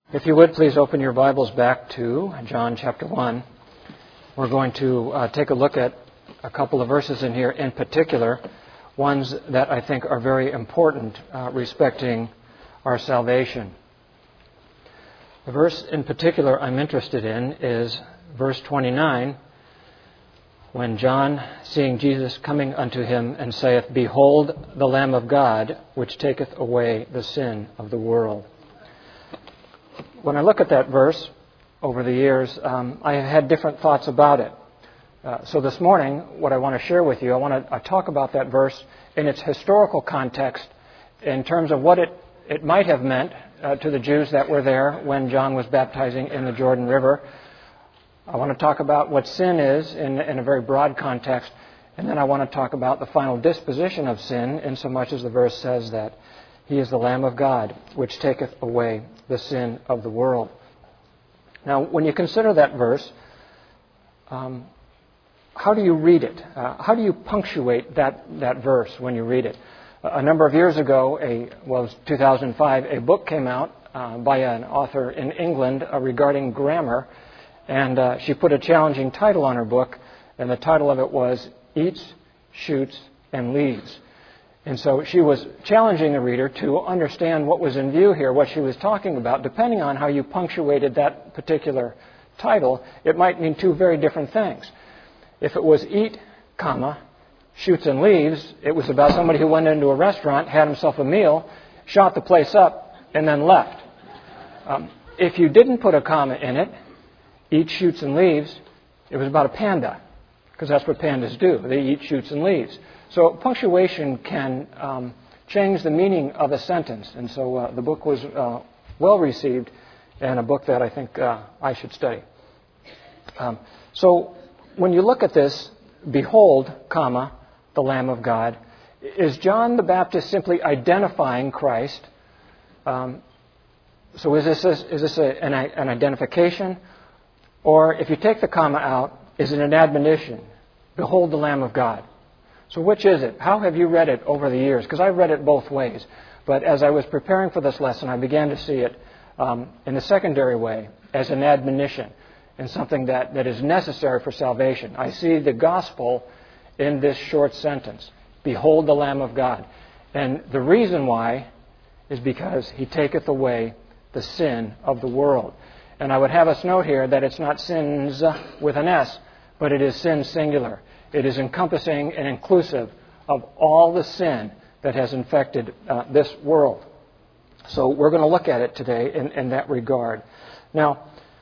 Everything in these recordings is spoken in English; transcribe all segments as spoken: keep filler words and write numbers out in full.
If you would, please open your Bibles back to John chapter one. We're going to uh, take a look at a couple of verses in here, in particular, ones that I think are very important uh, respecting our salvation. The verse in particular I'm interested in is verse twenty-nine, when John, seeing Jesus coming unto him, and saith, Behold the Lamb of God, which taketh away the sin of the world. When I look at that verse over the years, um, I have had different thoughts about it. Uh, so this morning, what I want to share with you, I want to uh, talk about that verse in its historical context in terms of what it, it might have meant uh, to the Jews that were there when John was baptizing in the Jordan River. I want to talk about what sin is in, in a very broad context, and then I want to talk about the final disposition of sin, insomuch as the verse says that He is the Lamb of God, which taketh away the sin of the world. Now, when you consider that verse, um, how do you read it? Uh, how do you punctuate that, that verse when you read it? A number of years ago, a, well, it was two thousand five, a book came out uh, by an author in England uh, regarding grammar, and uh, she put a challenging title on her book, and the title of it was Eats, Shoots, and Leaves. And so she was challenging the reader to understand what was in view here, what she was talking about. Depending on how you punctuated that particular title, it might mean two very different things. If it was eat, comma, shoots and leaves, it was about somebody who went into a restaurant, had himself a meal, shot the place up, and then left. Um, if you didn't put a comma in it, eat, shoots, and leaves, it was about a panda, because that's what pandas do. They eat, shoots, and leaves. So punctuation can um, change the meaning of a sentence. And so uh, the book was uh, well received, and a book that I think uh, I should study. Um, so when you look at this, behold, comma, the Lamb of God, is John the Baptist simply identifying Christ? Um, so is this, a, is this a, an, an identification? Or if you take the comma out, is it an admonition? Behold the Lamb of God. So which is it? How have you read it over the years? Because I've read it both ways. But as I was preparing for this lesson, I began to see it um, in a secondary way as an admonition and something that, that is necessary for salvation. I see the gospel in this short sentence. Behold the Lamb of God. And the reason why is because He taketh away the sin of the world. And I would have us note here that it's not sins with an S, but it is sin singular. It is encompassing and inclusive of all the sin that has infected uh, this world. So we're going to look at it today in, in that regard. Now,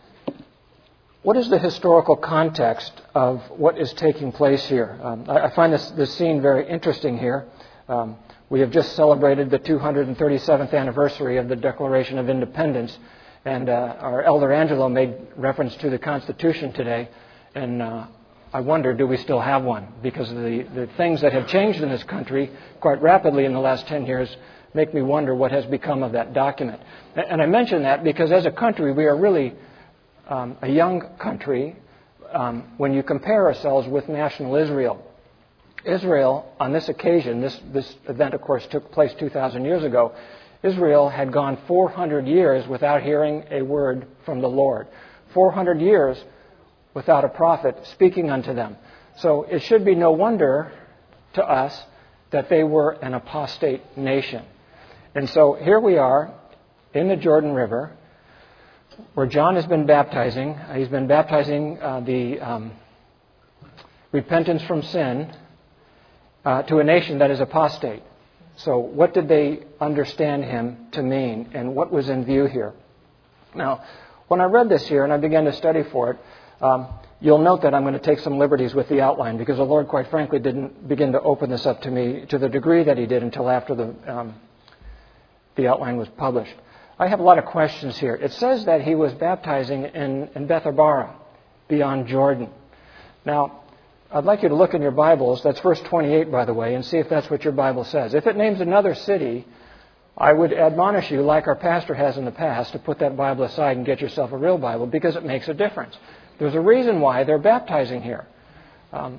what is the historical context of what is taking place here? Um, I, I find this, this scene very interesting here. Um, we have just celebrated the two hundred thirty-seventh anniversary of the Declaration of Independence, and uh, our elder Angelo made reference to the Constitution today, and uh, I wonder, do we still have one? Because the, the things that have changed in this country quite rapidly in the last ten years make me wonder what has become of that document. And I mention that because as a country, we are really um, a young country um, when you compare ourselves with national Israel. Israel, on this occasion, this, this event, of course, took place two thousand years ago. Israel had gone four hundred years without hearing a word from the Lord. four hundred years without a prophet speaking unto them. So it should be no wonder to us that they were an apostate nation. And so here we are in the Jordan River, where John has been baptizing. He's been baptizing uh, the um, repentance from sin uh, to a nation that is apostate. So what did they understand him to mean, and what was in view here? Now, when I read this here and I began to study for it, Um, you'll note that I'm going to take some liberties with the outline because the Lord, quite frankly, didn't begin to open this up to me to the degree that He did until after the um, the outline was published. I have a lot of questions here. It says that He was baptizing in, in Bethabara, beyond Jordan. Now, I'd like you to look in your Bibles. That's verse twenty-eight, by the way, and see if that's what your Bible says. If it names another city, I would admonish you, like our pastor has in the past, to put that Bible aside and get yourself a real Bible because it makes a difference. There's a reason why they're baptizing here. Um,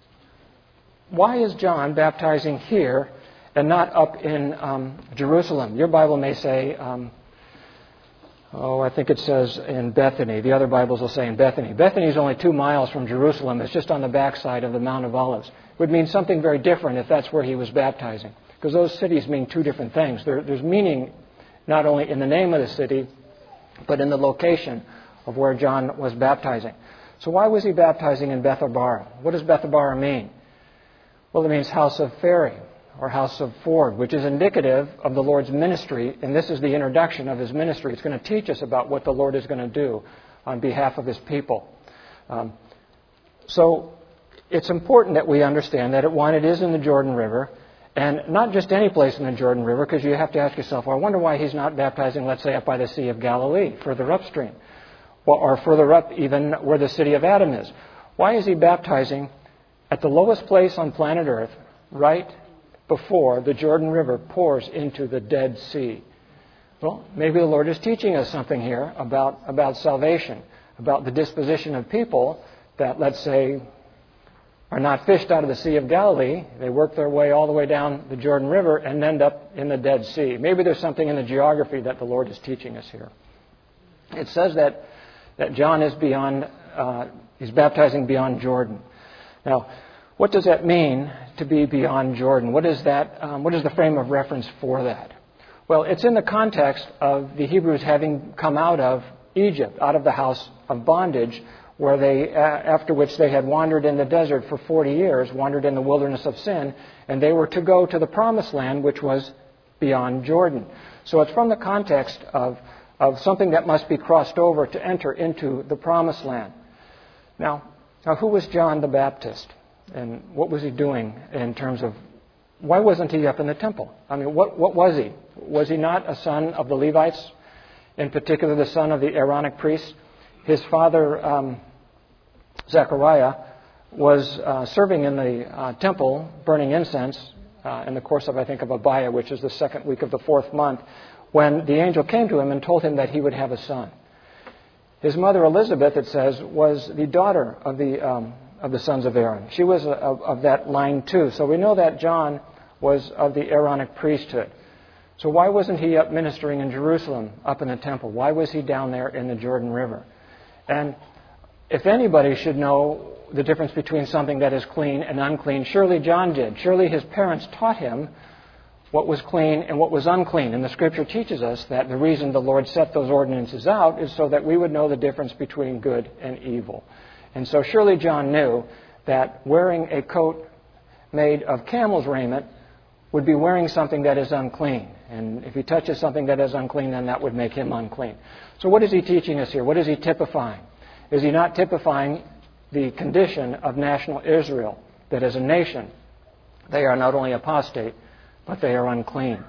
why is John baptizing here and not up in um, Jerusalem? Your Bible may say um, oh, I think it says in Bethany. The other Bibles will say in Bethany. Bethany is only two miles from Jerusalem. It's just on the backside of the Mount of Olives. It would mean something very different if that's where he was baptizing, because those cities mean two different things. There, there's meaning not only in the name of the city, but in the location of where John was baptizing. So why was he baptizing in Bethabara? What does Bethabara mean? Well, it means house of ferry, or house of ford, which is indicative of the Lord's ministry, and this is the introduction of his ministry. It's going to teach us about what the Lord is going to do on behalf of his people. Um, so it's important that we understand that, it, one, it is in the Jordan River, and not just any place in the Jordan River, because you have to ask yourself, well, I wonder why he's not baptizing, let's say, up by the Sea of Galilee, further upstream, or, or further up even where the city of Adam is. Why is he baptizing at the lowest place on planet Earth, right before the Jordan River pours into the Dead Sea? Well, maybe the Lord is teaching us something here about, about salvation, about the disposition of people that, let's say, are not fished out of the Sea of Galilee. They work their way all the way down the Jordan River and end up in the Dead Sea. Maybe there's something in the geography that the Lord is teaching us here. It says that, that John is beyond, uh, he's baptizing beyond Jordan. Now, what does that mean, to be beyond Jordan? What is that? Um, what is the frame of reference for that? Well, it's in the context of the Hebrews having come out of Egypt, out of the house of bondage, where they, uh, after which they had wandered in the desert for forty years, wandered in the wilderness of sin, and they were to go to the promised land, which was beyond Jordan. So it's from the context of, of something that must be crossed over to enter into the promised land. Now, now, who was John the Baptist? And what was he doing in terms of, why wasn't he up in the temple? I mean, what, what was he? Was he not a son of the Levites, in particular the son of the Aaronic priests? His father, um, Zechariah, was uh, serving in the uh, temple, burning incense, uh, in the course of, I think, of Abiah, which is the second week of the fourth month, when the angel came to him and told him that he would have a son. His mother, Elizabeth, it says, was the daughter of the um, of the sons of Aaron. She was a, of, of that line too. So we know that John was of the Aaronic priesthood. So why wasn't he up ministering in Jerusalem, up in the temple? Why was he down there in the Jordan River? And if anybody should know the difference between something that is clean and unclean, surely John did. Surely his parents taught him what was clean and what was unclean. And the Scripture teaches us that the reason the Lord set those ordinances out is so that we would know the difference between good and evil. And so surely John knew that wearing a coat made of camel's raiment would be wearing something that is unclean. And if he touches something that is unclean, then that would make him unclean. So what is he teaching us here? What is he typifying? Is he not typifying the condition of national Israel, that as a nation, they are not only apostate, but they are unclean,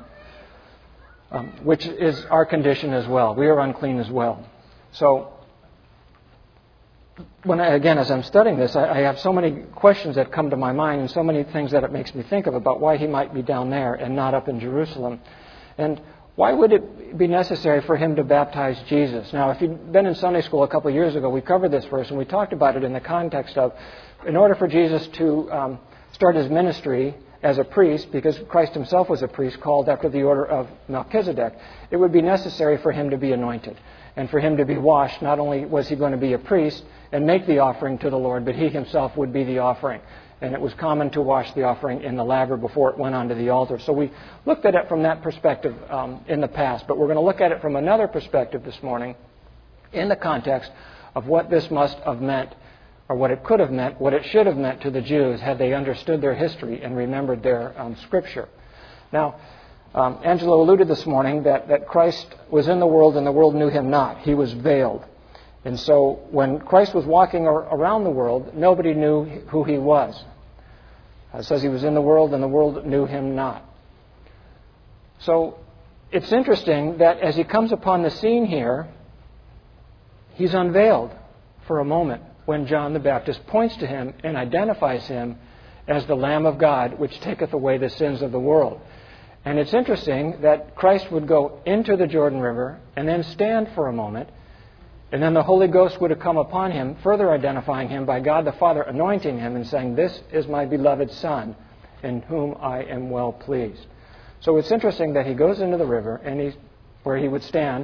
um, which is our condition as well. We are unclean as well. So, when I, again, as I'm studying this, I, I have so many questions that come to my mind and so many things that it makes me think of about why he might be down there and not up in Jerusalem. And why would it be necessary for him to baptize Jesus? Now, if you'd been in Sunday school a couple of years ago, we covered this verse and we talked about it in the context of, in order for Jesus to um, start his ministry as a priest, because Christ himself was a priest called after the order of Melchizedek, it would be necessary for him to be anointed and for him to be washed. Not only was he going to be a priest and make the offering to the Lord, but he himself would be the offering. And it was common to wash the offering in the laver before it went onto the altar. So we looked at it from that perspective um, in the past, but we're going to look at it from another perspective this morning in the context of what this must have meant, or what it could have meant, what it should have meant to the Jews had they understood their history and remembered their um, Scripture. Now, um, Angelo alluded this morning that, that Christ was in the world and the world knew him not. He was veiled. And so when Christ was walking ar- around the world, nobody knew who he was. It says he was in the world and the world knew him not. So it's interesting that as he comes upon the scene here, he's unveiled for a moment when John the Baptist points to him and identifies him as the Lamb of God, which taketh away the sins of the world. And it's interesting that Christ would go into the Jordan River and then stand for a moment, and then the Holy Ghost would have come upon him, further identifying him by God the Father, anointing him and saying, "This is my beloved Son, in whom I am well pleased." So it's interesting that he goes into the river, and he, where he would stand,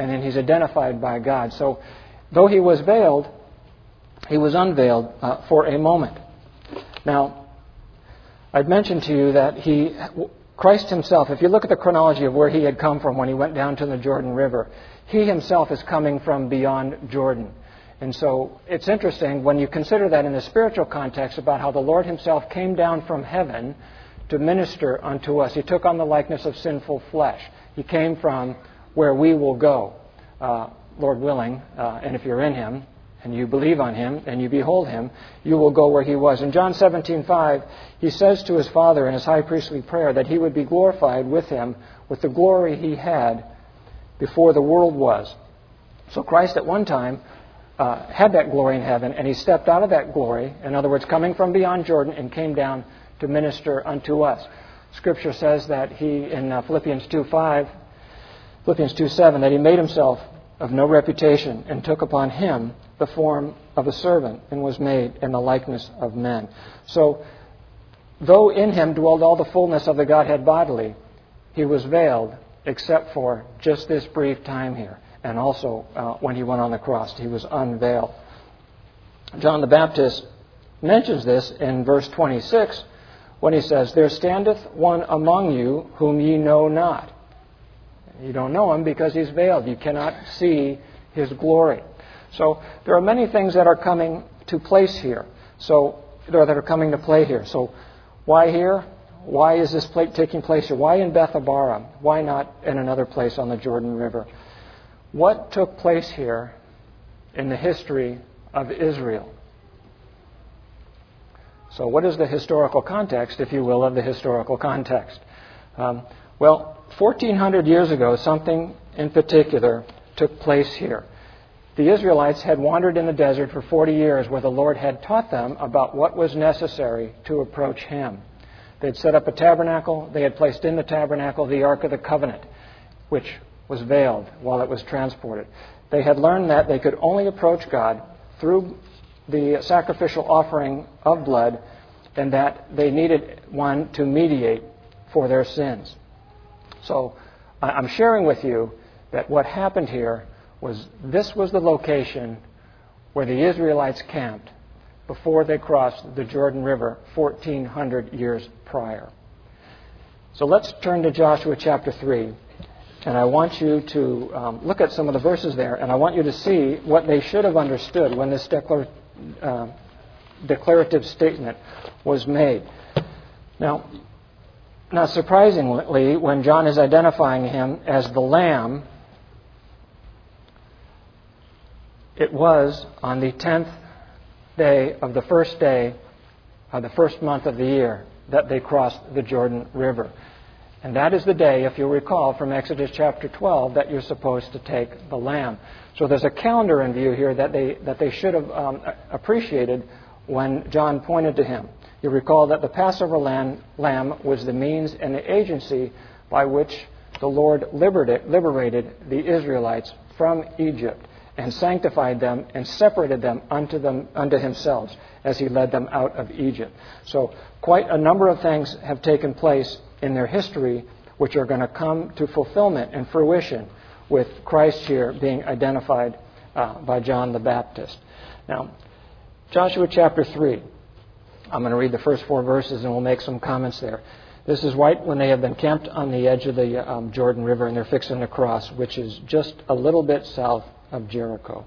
and then he's identified by God. So though he was veiled, he was unveiled uh, for a moment. Now, I'd mentioned to you that he, Christ himself, if you look at the chronology of where he had come from when he went down to the Jordan River, he himself is coming from beyond Jordan. And so it's interesting when you consider that in the spiritual context about how the Lord himself came down from heaven to minister unto us. He took on the likeness of sinful flesh. He came from where we will go, uh, Lord willing, uh, and if you're in him and you believe on him and you behold him, you will go where he was. In John seventeen five, he says to his Father in his high priestly prayer that he would be glorified with him with the glory he had before the world was. So Christ at one time uh, had that glory in heaven, and he stepped out of that glory, in other words, coming from beyond Jordan, and came down to minister unto us. Scripture says that he, in uh, Philippians two five, Philippians two seven, that he made himself of no reputation and took upon him the form of a servant and was made in the likeness of men. So, though in him dwelled all the fullness of the Godhead bodily, he was veiled except for just this brief time here. And also uh, when he went on the cross, he was unveiled. John the Baptist mentions this in verse twenty-six when he says, "There standeth one among you whom ye know not." You don't know him because he's veiled. You cannot see his glory. So there are many things that are coming to place here. So that are coming to play here. So why here? Why is this taking place here? Why in Bethabara? Why not in another place on the Jordan River? What took place here in the history of Israel? So what is the historical context, if you will, of the historical context? Um, well, fourteen hundred years ago, something in particular took place here. The Israelites had wandered in the desert for forty years where the Lord had taught them about what was necessary to approach him. They had set up a tabernacle. They had placed in the tabernacle the Ark of the Covenant, which was veiled while it was transported. They had learned that they could only approach God through the sacrificial offering of blood, and that they needed one to mediate for their sins. So I'm sharing with you that what happened here was this was the location where the Israelites camped before they crossed the Jordan River fourteen hundred years prior. So let's turn to Joshua chapter three. And I want you to um, look at some of the verses there, and I want you to see what they should have understood when this declar- uh, declarative statement was made. Now, not surprisingly, when John is identifying him as the Lamb, it was on the tenth day of the first day of the first month of the year that they crossed the Jordan River. And that is the day, if you'll recall, from Exodus chapter twelve, that you're supposed to take the lamb. So there's a calendar in view here that they that they should have um, appreciated when John pointed to him. You recall that the Passover lamb, lamb was the means and the agency by which the Lord liberated, liberated the Israelites from Egypt and sanctified them and separated them unto them unto himself as he led them out of Egypt. So quite a number of things have taken place in their history which are going to come to fulfillment and fruition with Christ here being identified uh, by John the Baptist. Now, Joshua chapter three. I'm going to read the first four verses and we'll make some comments there. This is right when they have been camped on the edge of the um, Jordan River and they're fixing to cross, which is just a little bit south of Jericho.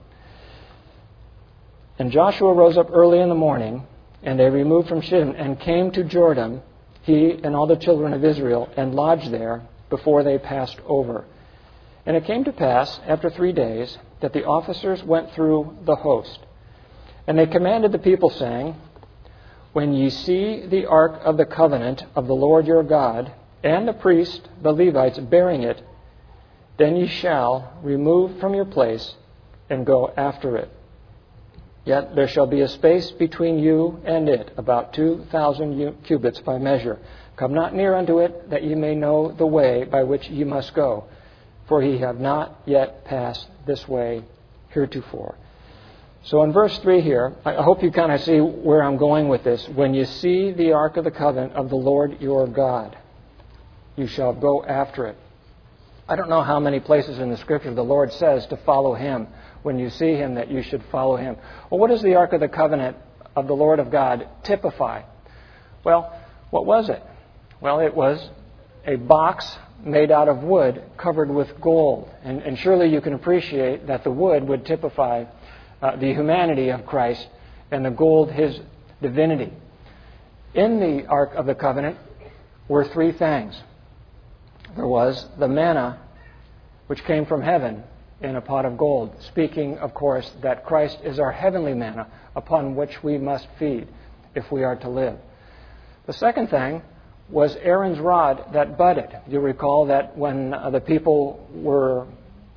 And Joshua rose up early in the morning, and they removed from Shittim and came to Jordan, he and all the children of Israel, and lodged there before they passed over. And it came to pass, after three days, that the officers went through the host. And they commanded the people, saying, When ye see the ark of the covenant of the Lord your God, and the priest, the Levites, bearing it, then ye shall remove from your place and go after it. Yet there shall be a space between you and it, about two thousand cubits by measure. Come not near unto it, that ye may know the way by which ye must go. For ye have not yet passed this way heretofore. So in verse three here, I hope you kind of see where I'm going with this. When you see the ark of the covenant of the Lord your God, you shall go after it. I don't know how many places in the Scripture the Lord says to follow Him. When you see Him, that you should follow Him. Well, what does the Ark of the Covenant of the Lord of God typify? Well, what was it? Well, it was a box made out of wood covered with gold. And, and surely you can appreciate that the wood would typify uh, the humanity of Christ and the gold His divinity. In the Ark of the Covenant were three things. There was the manna, which came from heaven in a pot of gold, speaking, of course, that Christ is our heavenly manna upon which we must feed if we are to live. The second thing was Aaron's rod that budded. You'll recall that when uh, the people were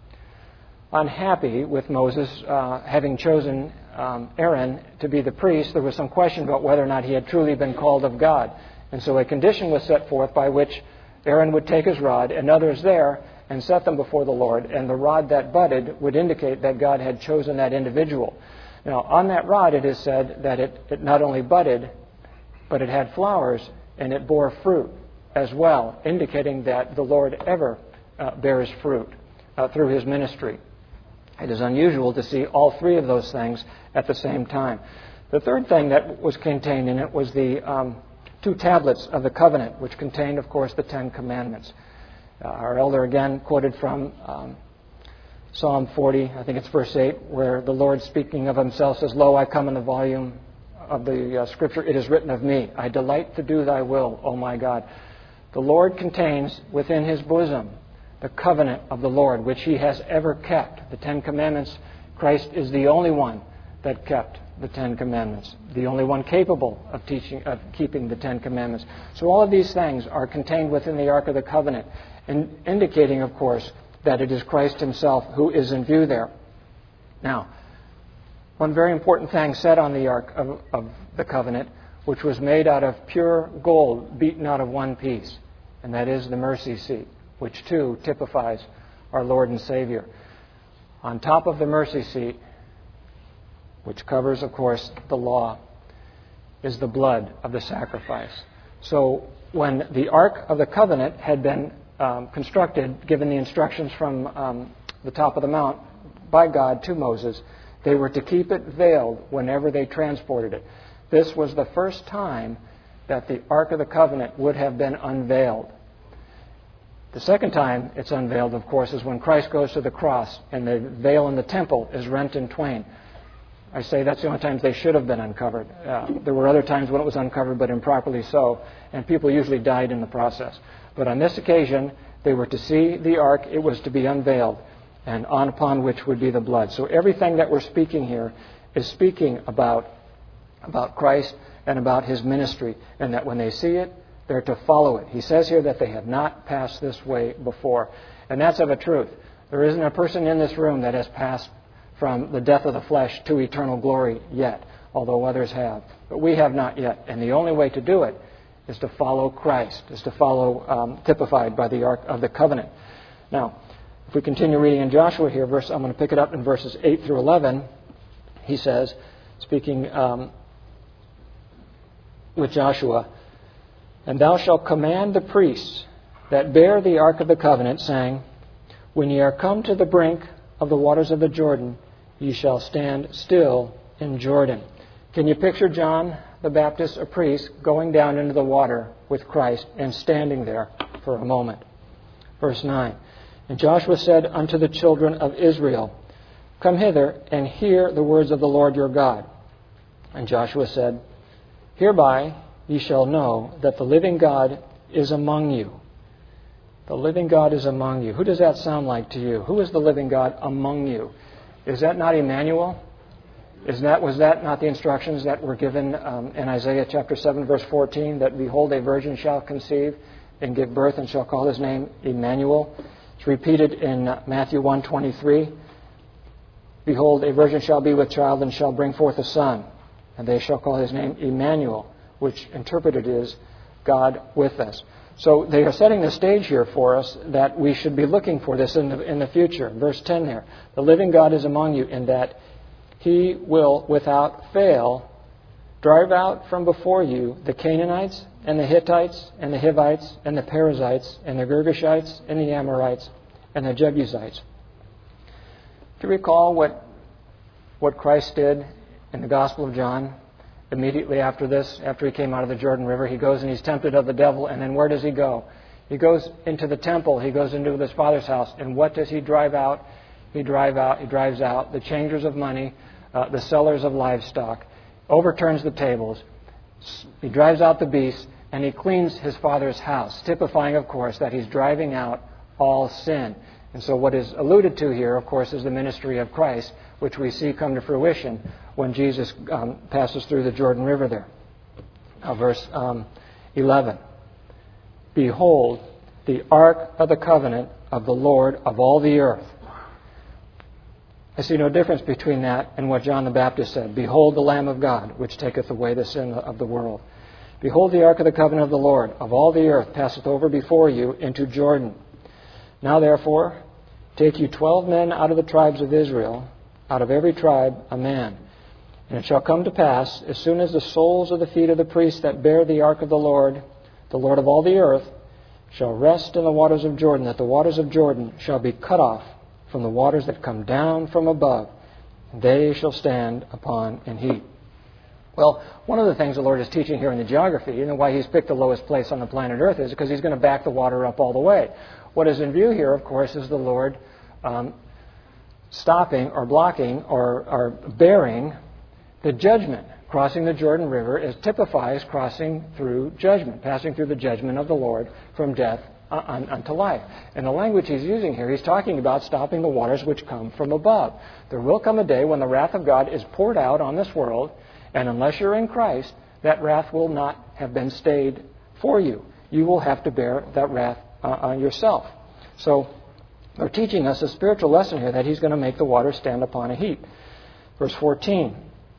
unhappy with Moses uh, having chosen um, Aaron to be the priest, there was some question about whether or not he had truly been called of God. And so a condition was set forth by which Aaron would take his rod and others there and set them before the Lord, and the rod that budded would indicate that God had chosen that individual. Now, on that rod it is said that it, it not only budded, but it had flowers and it bore fruit as well, indicating that the Lord ever uh, bears fruit uh, through His ministry. It is unusual to see all three of those things at the same time. The third thing that was contained in it was the um, two tablets of the covenant, which contained, of course, the Ten Commandments. Uh, our elder again quoted from um, Psalm forty, I think it's verse eight, where the Lord, speaking of Himself, says, "Lo, I come," in the volume of the uh, Scripture, "it is written of me, I delight to do Thy will, O my God." The Lord contains within His bosom the covenant of the Lord, which He has ever kept. The Ten Commandments, Christ is the only one that kept the Ten Commandments, the only one capable of teaching, of keeping the Ten Commandments. So all of these things are contained within the Ark of the Covenant, and indicating, of course, that it is Christ Himself who is in view there. Now, one very important thing said on the Ark of, of the Covenant, which was made out of pure gold beaten out of one piece, and that is the mercy seat, which too typifies our Lord and Savior. On top of the mercy seat, which covers, of course, the law, is the blood of the sacrifice. So when the Ark of the Covenant had been um, constructed, given the instructions from um, the top of the mount by God to Moses, they were to keep it veiled whenever they transported it. This was the first time that the Ark of the Covenant would have been unveiled. The second time it's unveiled, of course, is when Christ goes to the cross and the veil in the temple is rent in twain. I say that's the only times they should have been uncovered. Uh, there were other times when it was uncovered, but improperly so, and people usually died in the process. But on this occasion, they were to see the ark, it was to be unveiled, and on upon which would be the blood. So everything that we're speaking here is speaking about, about Christ and about His ministry, and that when they see it, they're to follow it. He says here that they have not passed this way before. And that's of a truth. There isn't a person in this room that has passed from the death of the flesh to eternal glory yet, although others have. But we have not yet. And the only way to do it is to follow Christ, is to follow, um, typified by the Ark of the Covenant. Now, if we continue reading in Joshua here, verse, I'm going to pick it up in verses eight through eleven. He says, speaking um, with Joshua, "And thou shalt command the priests that bear the Ark of the Covenant, saying, When ye are come to the brink of the waters of the Jordan, ye shall stand still in Jordan." Can you picture John the Baptist, a priest, going down into the water with Christ and standing there for a moment? Verse nine, "And Joshua said unto the children of Israel, Come hither and hear the words of the Lord your God. And Joshua said, Hereby ye shall know that the living God is among you." The living God is among you. Who does that sound like to you? Who is the living God among you? Is that not Emmanuel? Is that, was that not the instructions that were given um, in Isaiah chapter seven, verse fourteen, that behold, a virgin shall conceive and give birth and shall call his name Emmanuel? It's repeated in Matthew one twenty-three. "Behold, a virgin shall be with child and shall bring forth a son, and they shall call his name Emmanuel," which interpreted is God with us. So they are setting the stage here for us that we should be looking for this in the, in the future. Verse ten there, "The living God is among you in that He will without fail drive out from before you the Canaanites and the Hittites and the Hivites and the Perizzites and the Girgashites and the Amorites and the Jebusites. Do you recall what what Christ did in the Gospel of John immediately after this, after he came out of the Jordan River? He goes and he's tempted of the devil, and then where does he go? He goes into the temple. He goes into his Father's house, and what does he drive out? He drive out. He drives out the changers of money, uh, the sellers of livestock, overturns the tables. He drives out the beasts, and he cleans his Father's house, typifying, of course, that he's driving out all sin. And so what is alluded to here, of course, is the ministry of Christ, which we see come to fruition when Jesus um, passes through the Jordan River there. Now, verse um, eleven. Behold, the ark of the covenant of the Lord of all the earth. I see no difference between that and what John the Baptist said. Behold the Lamb of God, which taketh away the sin of the world. Behold, the ark of the covenant of the Lord of all the earth passeth over before you into Jordan. Now therefore, take you twelve men out of the tribes of Israel, out of every tribe a man. And it shall come to pass, as soon as the soles of the feet of the priests that bear the ark of the Lord, the Lord of all the earth, shall rest in the waters of Jordan, that the waters of Jordan shall be cut off from the waters that come down from above, and they shall stand upon an heap. Well, one of the things the Lord is teaching here in the geography, and why He's picked the lowest place on the planet Earth, is because He's going to back the water up all the way. What is in view here, of course, is the Lord um, stopping or blocking or, or bearing the judgment. Crossing the Jordan River is typifies crossing through judgment, passing through the judgment of the Lord from death unto life. And the language he's using here, he's talking about stopping the waters which come from above. There will come a day when the wrath of God is poured out on this world, and unless you're in Christ, that wrath will not have been stayed for you. You will have to bear that wrath uh, on yourself. So they're teaching us a spiritual lesson here that He's going to make the water stand upon a heap. Verse fourteen.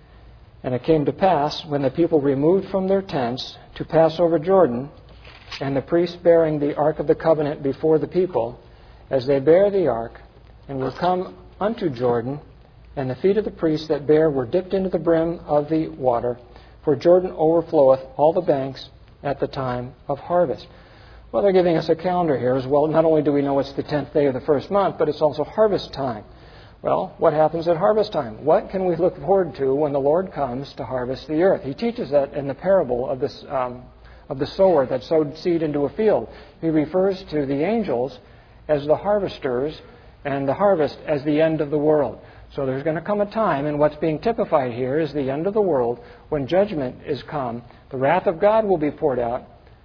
And it came to pass, when the people removed from their tents to pass over Jordan, and the priests bearing the ark of the covenant before the people, as they bear the ark, and were come unto Jordan, and the feet of the priests that bear were dipped into the brim of the water, for Jordan overfloweth all the banks at the time of harvest. Well, they're giving us a calendar here as well. Not only do we know it's the tenth day of the first month, but it's also harvest time. Well, what happens at harvest time? What can we look forward to when the Lord comes to harvest the earth? He teaches that in the parable of this um, of the sower that sowed seed into a field. He refers to the angels as the harvesters and the harvest as the end of the world. So there's going to come a time, and what's being typified here is the end of the world, when judgment is come. The wrath of God will be poured out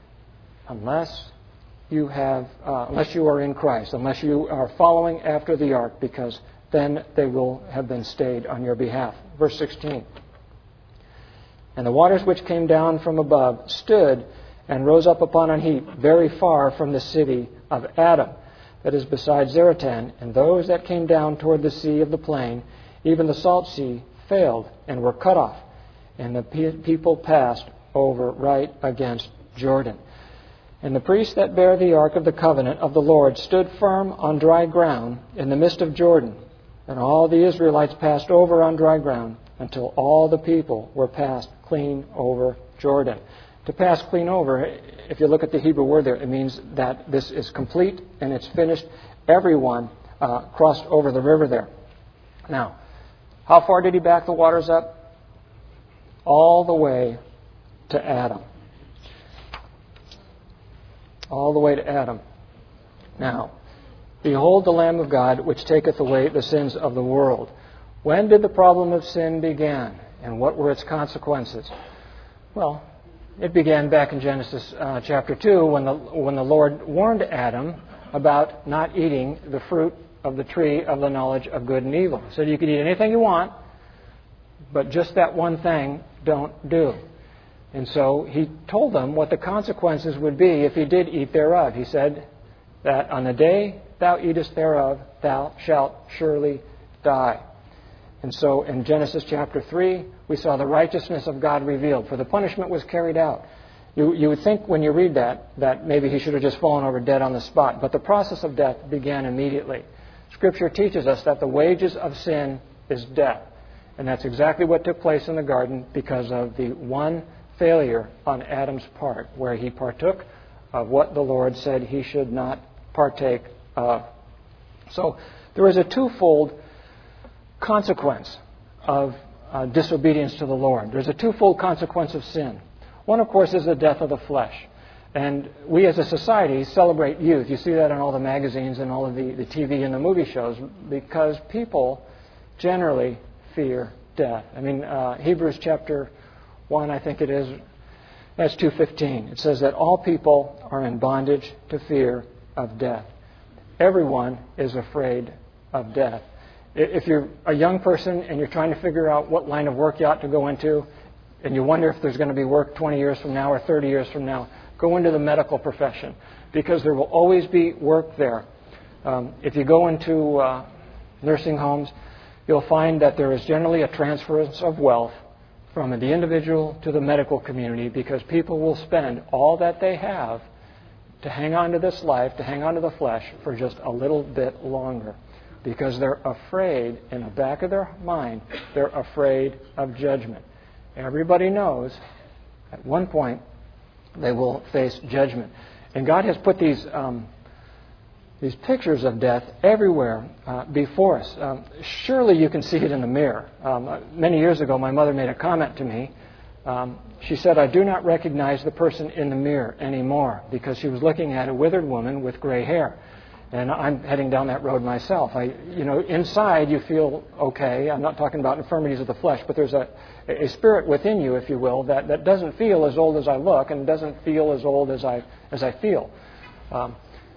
unless you have, uh, unless you are in Christ, unless you are following after the ark, because then they will have been stayed on your behalf. Verse sixteen. And the waters which came down from above stood and rose up upon an heap very far from the city of Adam, that is beside Zaratan. And those that came down toward the sea of the plain, even the salt sea, failed and were cut off. And the pe- people passed over right against Jordan. And the priests that bear the ark of the covenant of the Lord stood firm on dry ground in the midst of Jordan. And all the Israelites passed over on dry ground until all the people were passed clean over Jordan. To pass clean over, if you look at the Hebrew word there, it means that this is complete and it's finished. Everyone uh, crossed over the river there. Now, how far did He back the waters up? All the way to Adam. All the way to Adam. Now, behold the Lamb of God, which taketh away the sins of the world. When did the problem of sin begin? And what were its consequences? Well, it began back in Genesis uh, chapter two when the, when the Lord warned Adam about not eating the fruit of the tree of the knowledge of good and evil. He said you can eat anything you want, but just that one thing don't do. And so He told them what the consequences would be if he did eat thereof. He said that on the day thou eatest thereof, thou shalt surely die. And so in Genesis chapter three, we saw the righteousness of God revealed, for the punishment was carried out. You, you would think when you read that, that maybe he should have just fallen over dead on the spot. But the process of death began immediately. Scripture teaches us that the wages of sin is death. And that's exactly what took place in the garden because of the one failure on Adam's part, where he partook of what the Lord said he should not partake of. So there is a twofold consequence of uh, disobedience to the Lord. There's a twofold consequence of sin. One, of course, is the death of the flesh. And we as a society celebrate youth. You see that in all the magazines and all of the, the T V and the movie shows, because people generally fear death. I mean, uh, Hebrews chapter one, I think it is, that's two fifteen. It says that all people are in bondage to fear of death. Everyone is afraid of death. If you're a young person and you're trying to figure out what line of work you ought to go into, and you wonder if there's going to be work twenty years from now or thirty years from now, go into the medical profession, because there will always be work there. Um, if you go into uh, nursing homes, you'll find that there is generally a transference of wealth from the individual to the medical community, because people will spend all that they have to hang on to this life, to hang on to the flesh for just a little bit longer, because they're afraid, in the back of their mind, they're afraid of judgment. Everybody knows at one point they will face judgment. And God has put these um, these pictures of death everywhere uh, before us. Um, surely you can see it in the mirror. Um, uh, many years ago, my mother made a comment to me. Um, she said, "I do not recognize the person in the mirror anymore," because she was looking at a withered woman with gray hair. And I'm heading down that road myself. I, you know, inside you feel okay. I'm not talking about infirmities of the flesh, but there's a, a spirit within you, if you will, that, that doesn't feel as old as I look and doesn't feel as old as I as I feel. Um,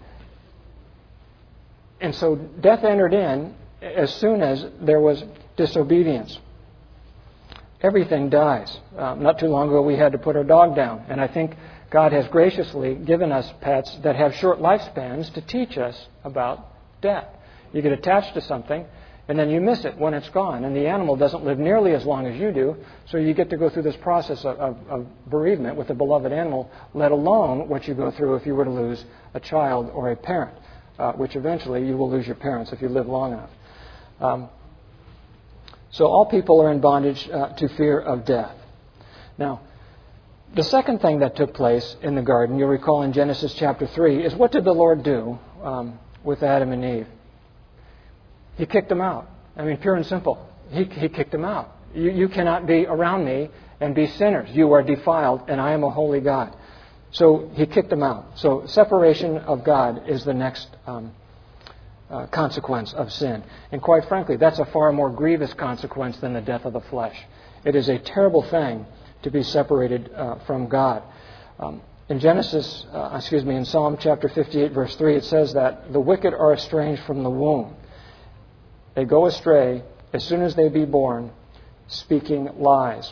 and so death entered in as soon as there was disobedience. Everything dies. Um, not too long ago, we had to put our dog down, and I think God has graciously given us pets that have short lifespans to teach us about death. You get attached to something, and then you miss it when it's gone. And the animal doesn't live nearly as long as you do, so you get to go through this process of, of, of bereavement with a beloved animal, let alone what you go through if you were to lose a child or a parent, uh, which eventually you will lose your parents if you live long enough. Um, so all people are in bondage uh, to fear of death. Now, the second thing that took place in the garden, you'll recall in Genesis chapter three, is what did the Lord do um, with Adam and Eve? He kicked them out. I mean, pure and simple. He, he kicked them out. You, you cannot be around me and be sinners. You are defiled, and I am a holy God. So he kicked them out. So separation of God is the next um, uh, consequence of sin. And quite frankly, that's a far more grievous consequence than the death of the flesh. It is a terrible thing to be separated uh, from God. Um, in Genesis, uh, excuse me, in Psalm chapter fifty-eight, verse three, it says that the wicked are estranged from the womb. They go astray as soon as they be born, speaking lies.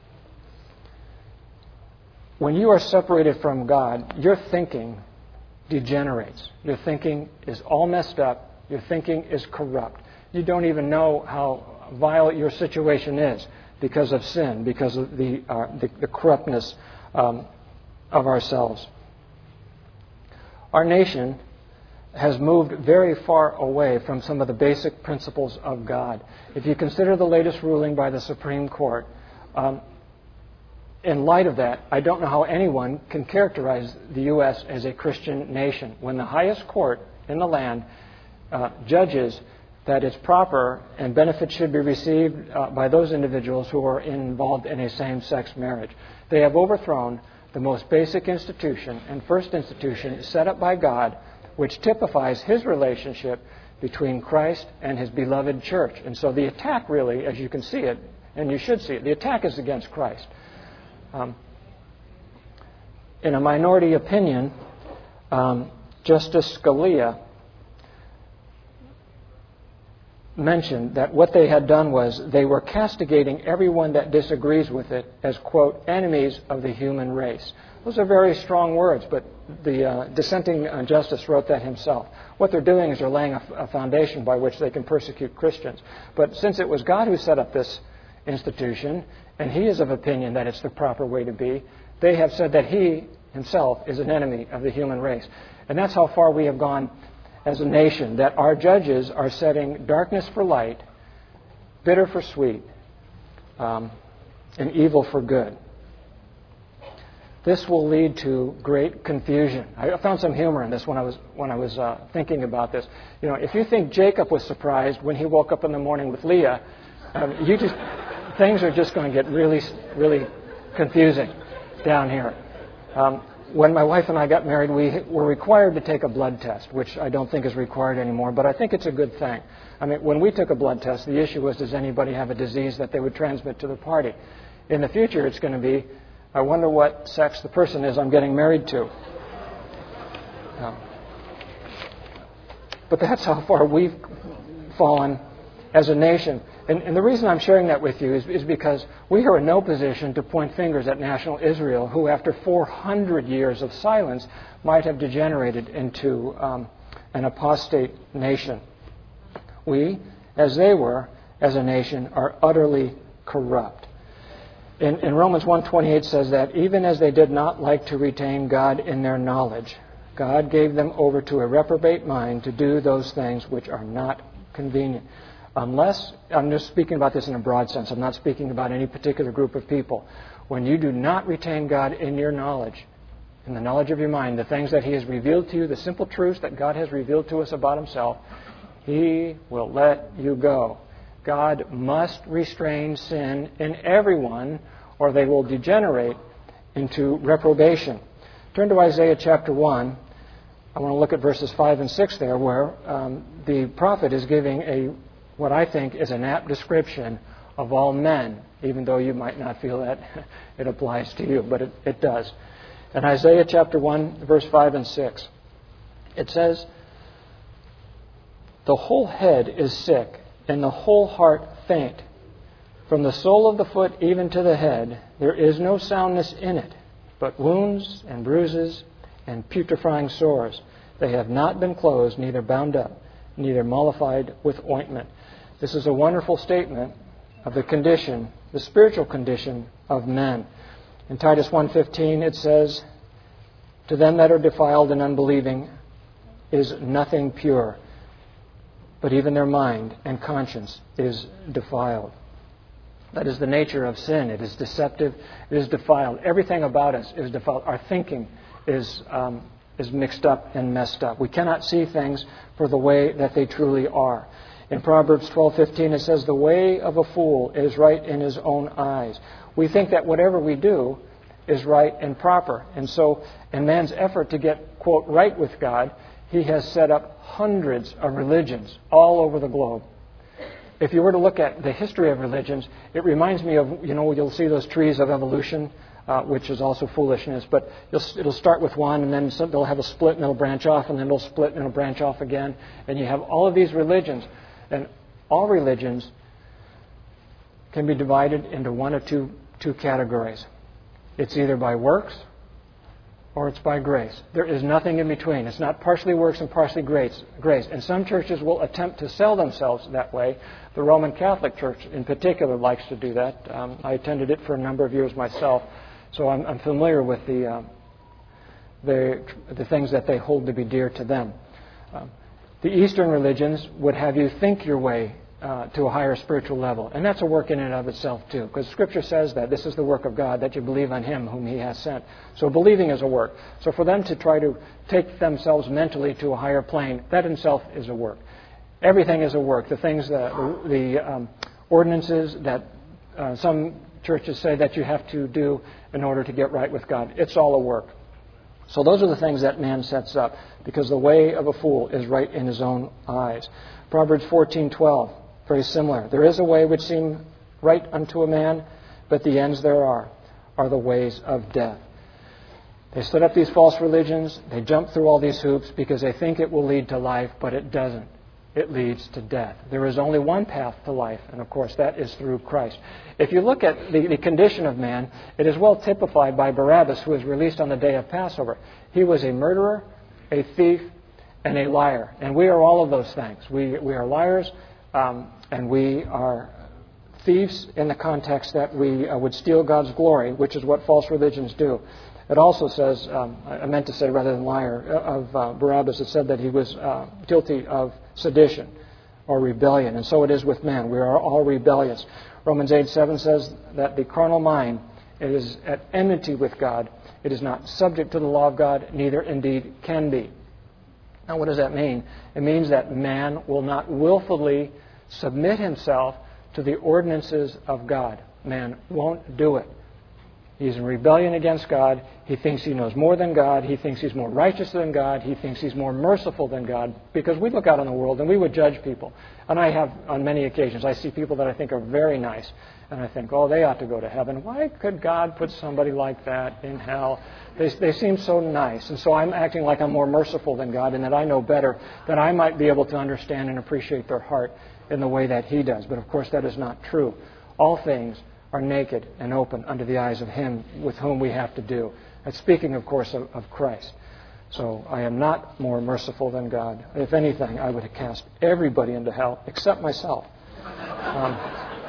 When you are separated from God, your thinking degenerates. Your thinking is all messed up. Your thinking is corrupt. You don't even know how vile your situation is, because of sin, because of the uh, the, the corruptness um, of ourselves. Our nation has moved very far away from some of the basic principles of God. If you consider the latest ruling by the Supreme Court, um, in light of that, I don't know how anyone can characterize the U S as a Christian nation when the highest court in the land uh, judges that it's proper and benefits should be received uh, by those individuals who are involved in a same-sex marriage. They have overthrown the most basic institution and first institution set up by God, which typifies His relationship between Christ and His beloved church. And so the attack really, as you can see it, and you should see it, the attack is against Christ. Um, in a minority opinion, um, Justice Scalia mentioned that what they had done was they were castigating everyone that disagrees with it as, quote, enemies of the human race. Those are very strong words, but the uh, dissenting uh, justice wrote that himself. What they're doing is they're laying a, a foundation by which they can persecute Christians. But since it was God who set up this institution, and He is of opinion that it's the proper way to be, they have said that He Himself is an enemy of the human race. And that's how far we have gone as a nation, that our judges are setting darkness for light, bitter for sweet, um, and evil for good. this will lead to great confusion. I found some humor in this when I was when I was uh, thinking about this. You know, if you think Jacob was surprised when he woke up in the morning with Leah, um, you just things are just going to get really, really confusing down here. Um, when my wife and I got married, we were required to take a blood test, which I don't think is required anymore, but I think it's a good thing. I mean, when we took a blood test, the issue was, does anybody have a disease that they would transmit to the party? In the future, it's going to be, I wonder what sex the person is I'm getting married to. Um, but that's how far we've fallen as a nation. And, and the reason I'm sharing that with you is, is because we are in no position to point fingers at national Israel, who after four hundred years of silence might have degenerated into um, an apostate nation. We, as they were, as a nation, are utterly corrupt. In, in Romans one twenty-eight says that even as they did not like to retain God in their knowledge, God gave them over to a reprobate mind to do those things which are not convenient. Unless, I'm just speaking about this in a broad sense, I'm not speaking about any particular group of people. When you do not retain God in your knowledge, in the knowledge of your mind, the things that He has revealed to you, the simple truths that God has revealed to us about Himself, He will let you go. God must restrain sin in everyone, or they will degenerate into reprobation. Turn to Isaiah chapter one. I want to look at verses five and six there, where um, the prophet is giving a what I think is an apt description of all men, even though you might not feel that it applies to you, but it, it does. In Isaiah chapter one, verse five and six, it says, "The whole head is sick, and the whole heart faint. From the sole of the foot even to the head, there is no soundness in it, but wounds and bruises and putrefying sores. They have not been closed, neither bound up, neither mollified with ointment." This is a wonderful statement of the condition, the spiritual condition of men. In Titus one fifteen it says, "To them that are defiled and unbelieving is nothing pure, but even their mind and conscience is defiled." That is the nature of sin. It is deceptive. It is defiled. Everything about us is defiled. Our thinking is um, is mixed up and messed up. We cannot see things for the way that they truly are. In Proverbs twelve fifteen it says, "The way of a fool is right in his own eyes." We think that whatever we do is right and proper. And so in man's effort to get, quote, right with God, he has set up hundreds of religions all over the globe. If you were to look at the history of religions, it reminds me of, you know, you'll see those trees of evolution, uh, which is also foolishness, but you'll, it'll start with one, and then some, they'll have a split, and it'll branch off, and then it'll split, and it'll branch off again. And you have all of these religions, and all religions can be divided into one of two, two categories. It's either by works or it's by grace. There is nothing in between. It's not partially works and partially grace. grace. And some churches will attempt to sell themselves that way. The Roman Catholic Church in particular likes to do that. Um, I attended it for a number of years myself, so I'm, I'm familiar with the, uh, the, the things that they hold to be dear to them. Um, the Eastern religions would have you think your way Uh, to a higher spiritual level. And that's a work in and of itself too, because Scripture says that this is the work of God, that you believe on Him whom He has sent. So believing is a work. So for them to try to take themselves mentally to a higher plane, that in itself is a work. Everything is a work. The things, that, the, the um, ordinances that uh, some churches say that you have to do in order to get right with God, it's all a work. So those are the things that man sets up, because the way of a fool is right in his own eyes. Proverbs fourteen twelve. Very similar. "There is a way which seem right unto a man, but the ends there are, are the ways of death." They set up these false religions. They jump through all these hoops because they think it will lead to life, but it doesn't. It leads to death. There is only one path to life, and of course that is through Christ. If you look at the, the condition of man, it is well typified by Barabbas, who was released on the day of Passover. He was a murderer, a thief, and a liar. And we are all of those things. We, we are liars, um, and we are thieves in the context that we uh, would steal God's glory, which is what false religions do. It also says, um, I meant to say rather than liar, of uh, Barabbas, it said that he was uh, guilty of sedition or rebellion. And so it is with man. We are all rebellious. Romans eight seven says that the carnal mind It is at enmity with God. It is not subject to the law of God, neither indeed can be. Now, what does that mean? It means that man will not willfully submit himself to the ordinances of God. Man won't do it. He's in rebellion against God. He thinks he knows more than God. He thinks he's more righteous than God. He thinks he's more merciful than God. Because we look out on the world and we would judge people. And I have on many occasions. I see people that I think are very nice. And I think, oh, they ought to go to heaven. Why could God put somebody like that in hell? They, they seem so nice. And so I'm acting like I'm more merciful than God and that I know better, that I might be able to understand and appreciate their heart in the way that He does. But of course that is not true. All things are naked and open under the eyes of Him with whom we have to do. That's speaking, of course, of, of Christ. So I am not more merciful than God. If anything, I would have cast everybody into hell except myself. Um,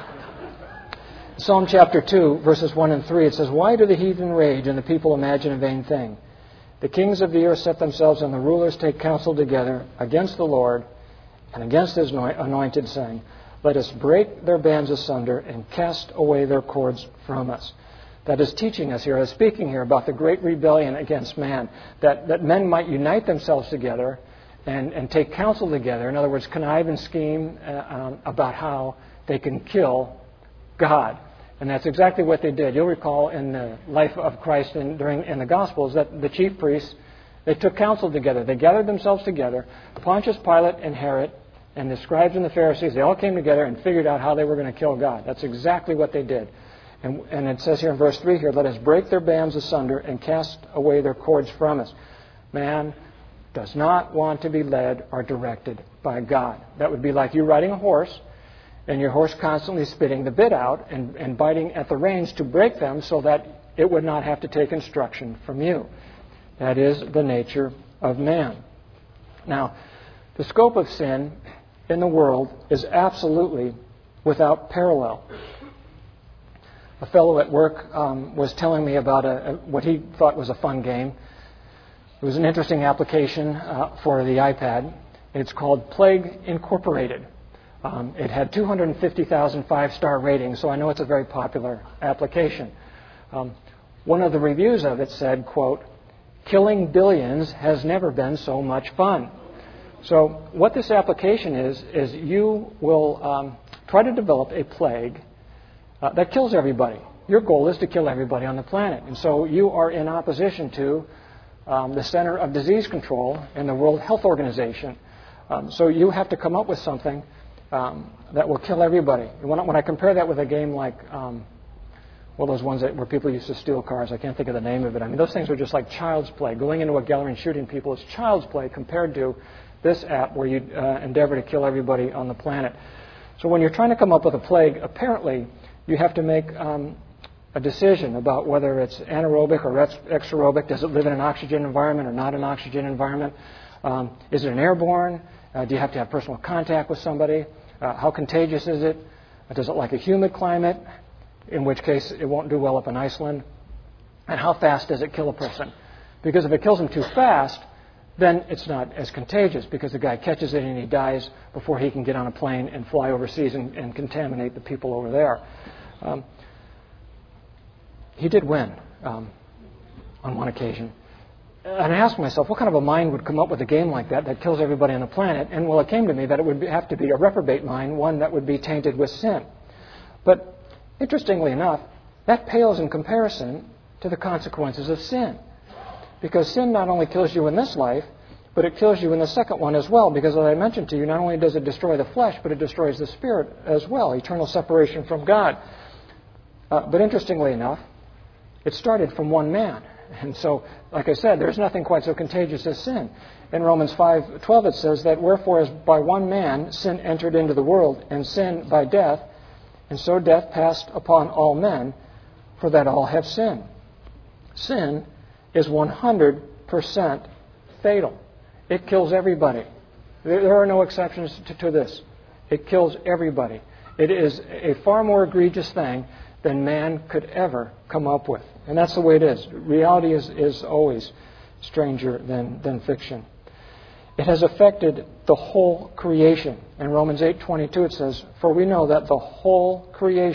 Psalm chapter two, verses one and three, it says, "Why do the heathen rage and the people imagine a vain thing? The kings of the earth set themselves and the rulers take counsel together against the Lord and against His anointed, saying, Let us break their bands asunder and cast away their cords from us." That is teaching us here, is speaking here about the great rebellion against man, that, that men might unite themselves together and, and take counsel together. In other words, connive and scheme uh, um, about how they can kill God. And that's exactly what they did. You'll recall in the life of Christ in, during in the Gospels that the chief priests, they took counsel together. They gathered themselves together. Pontius Pilate and Herod and the scribes and the Pharisees, they all came together and figured out how they were going to kill God. That's exactly what they did. And, and it says here in verse three here, "Let us break their bands asunder and cast away their cords from us." Man does not want to be led or directed by God. That would be like you riding a horse and your horse constantly spitting the bit out and, and biting at the reins to break them so that it would not have to take instruction from you. That is the nature of man. Now, the scope of sin in the world is absolutely without parallel. A fellow at work um, was telling me about a, a, what he thought was a fun game. It was an interesting application uh, for the iPad. It's called Plague Incorporated. Um, it had two hundred fifty thousand five-star ratings, so I know it's a very popular application. Um, one of the reviews of it said, quote, "Killing billions has never been so much fun." So what this application is, is you will um, try to develop a plague uh, that kills everybody. Your goal is to kill everybody on the planet. And so you are in opposition to um, the Center of Disease Control and the World Health Organization. Um, so you have to come up with something um, that will kill everybody. When I, when I compare that with a game like, um, well, those ones that, where people used to steal cars, I can't think of the name of it. I mean, those things are just like child's play. Going into a gallery and shooting people is child's play compared to this app where you uh, endeavor to kill everybody on the planet. So when you're trying to come up with a plague, apparently you have to make um, a decision about whether it's anaerobic or exaerobic. Does it live in an oxygen environment or not an oxygen environment? Um, is it an airborne? Uh, do you have to have personal contact with somebody? Uh, how contagious is it? Uh, does it like a humid climate? In which case it won't do well up in Iceland. And how fast does it kill a person? Because if it kills them too fast, then it's not as contagious because the guy catches it and he dies before he can get on a plane and fly overseas and, and contaminate the people over there. Um, he did win um, on one occasion. And I asked myself, what kind of a mind would come up with a game like that that kills everybody on the planet? And well, it came to me that it would be, have to be a reprobate mind, one that would be tainted with sin. But interestingly enough, that pales in comparison to the consequences of sin. Because sin not only kills you in this life, but it kills you in the second one as well. Because as I mentioned to you, not only does it destroy the flesh, but it destroys the spirit as well, eternal separation from God. Uh, but interestingly enough, it started from one man. And so, like I said, there's nothing quite so contagious as sin. In Romans five twelve it says that, "Wherefore as by one man sin entered into the world, and sin by death, and so death passed upon all men, for that all have sinned." Sin is one hundred percent fatal. It kills everybody. There are no exceptions to, to this. It kills everybody. It is a far more egregious thing than man could ever come up with. And that's the way it is. Reality is, is always stranger than, than fiction. It has affected the whole creation. In Romans eight twenty-two it says, "For we know that the whole creation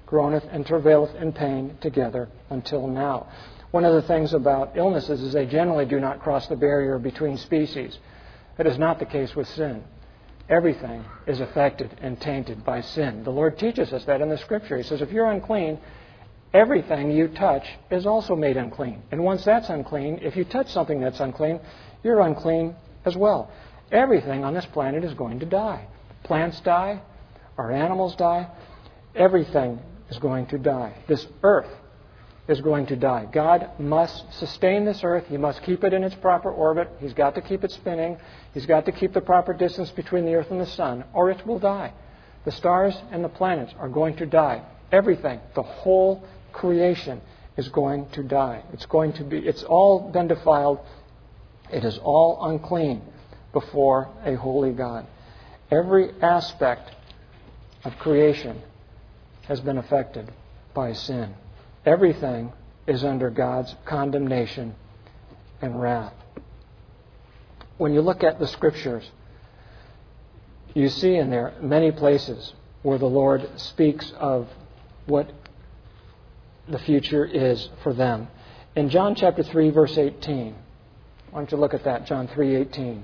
groaneth and travaileth in pain together until now. One of the things about illnesses is they generally do not cross the barrier between species. That is not the case with sin. Everything is affected and tainted by sin. The Lord teaches us that in the Scripture. He says, if you're unclean, everything you touch is also made unclean. And once that's unclean, if you touch something that's unclean, you're unclean as well. Everything on this planet is going to die. Plants die. Our animals die. Everything is going to die. This earth is going to die. God must sustain this earth. He must keep it in its proper orbit. He's got to keep it spinning. He's got to keep the proper distance between the earth and the sun, or it will die. The stars and the planets are going to die. Everything, the whole creation is going to die. It's going to be, it's all been defiled. It is all unclean before a holy God. Every aspect of creation has been affected by sin. Everything is under God's condemnation and wrath. When you look at the Scriptures, you see in there many places where the Lord speaks of what the future is for them. In John chapter three, verse eighteen, why don't you look at that, John three eighteen.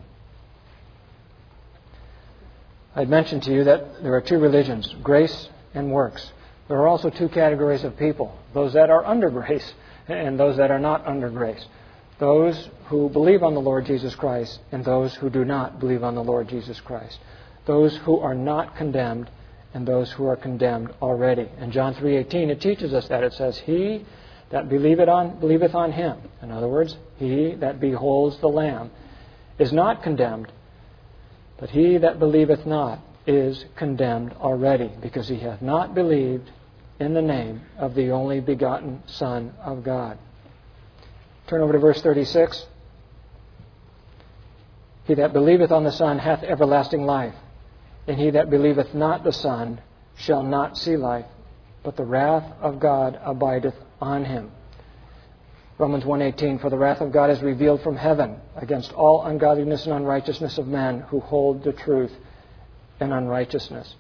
I mentioned to you that there are two religions, grace and works. There are also two categories of people, those that are under grace and those that are not under grace. Those who believe on the Lord Jesus Christ and those who do not believe on the Lord Jesus Christ. Those who are not condemned and those who are condemned already. In John three eighteen, it teaches us that. It says, he that believeth on, believeth on him. In other words, he that beholds the Lamb is not condemned, but he that believeth not is condemned already, because he hath not believed in the name of the only begotten Son of God. Turn over to verse thirty-six. He that believeth on the Son hath everlasting life, and he that believeth not the Son shall not see life, but the wrath of God abideth on him. Romans one eighteen, for the wrath of God is revealed from heaven against all ungodliness and unrighteousness of men who hold the truth in unrighteousness.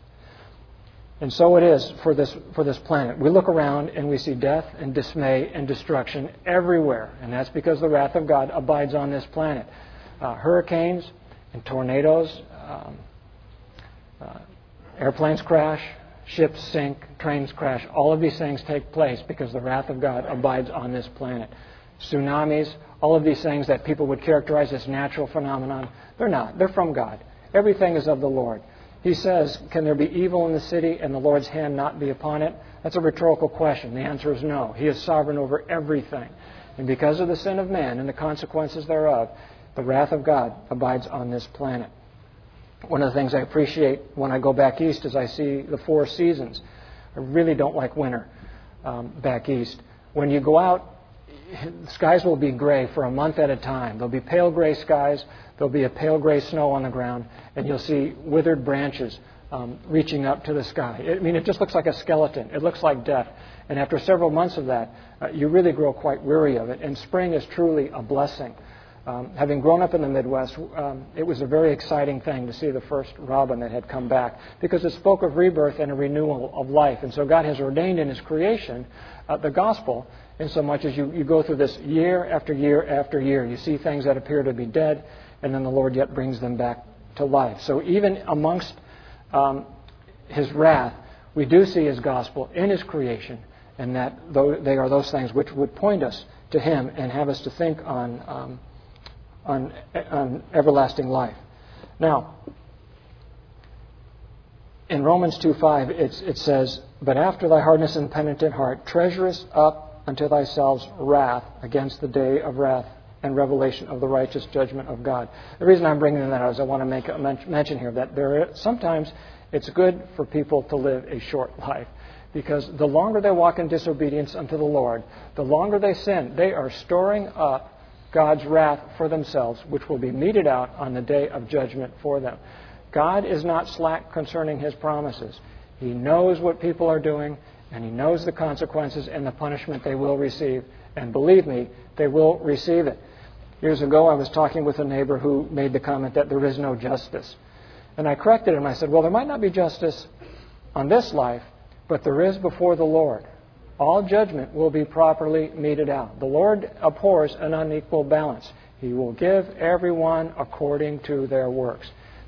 And so it is for this for this planet. We look around and we see death and dismay and destruction everywhere. And that's because the wrath of God abides on this planet. Uh, hurricanes and tornadoes, um, uh, airplanes crash, ships sink, trains crash. All of these things take place because the wrath of God abides on this planet. Tsunamis, all of these things that people would characterize as natural phenomenon, they're not. They're from God. Everything is of the Lord. He says, can there be evil in the city and the Lord's hand not be upon it? That's a rhetorical question. The answer is no. He is sovereign over everything. And because of the sin of man and the consequences thereof, the wrath of God abides on this planet. One of the things I appreciate when I go back east is I see the four seasons. I really don't like winter um, back east. When you go out, skies will be gray for a month at a time. There'll be pale gray skies. There'll be a pale gray snow on the ground. And you'll see withered branches um, reaching up to the sky. I mean, it just looks like a skeleton. It looks like death. And after several months of that, uh, you really grow quite weary of it. And spring is truly a blessing. Um, having grown up in the Midwest, um, it was a very exciting thing to see the first robin that had come back, because it spoke of rebirth and a renewal of life. And so God has ordained in His creation uh, the gospel, in so much as you, you go through this year after year after year. You see things that appear to be dead, and then the Lord yet brings them back to life. So even amongst um, His wrath, we do see His gospel in His creation, and that they are those things which would point us to Him and have us to think on um, On, on everlasting life. Now, in Romans two five, it's, it says, but after thy hardness and penitent heart, treasurest up unto thyself wrath against the day of wrath and revelation of the righteous judgment of God. The reason I'm bringing that out is I want to make a men- mention here that there are, sometimes it's good for people to live a short life, because the longer they walk in disobedience unto the Lord, the longer they sin, they are storing up God's wrath for themselves, which will be meted out on the day of judgment for them. God is not slack concerning His promises. He knows what people are doing, and He knows the consequences and the punishment they will receive. And believe me, they will receive it. Years ago, I was talking with a neighbor who made the comment that there is no justice. And I corrected him. I said, well, there might not be justice on this life, but there is before the Lord. All judgment will be properly meted out. The Lord abhors an unequal balance. He will give everyone according to their works.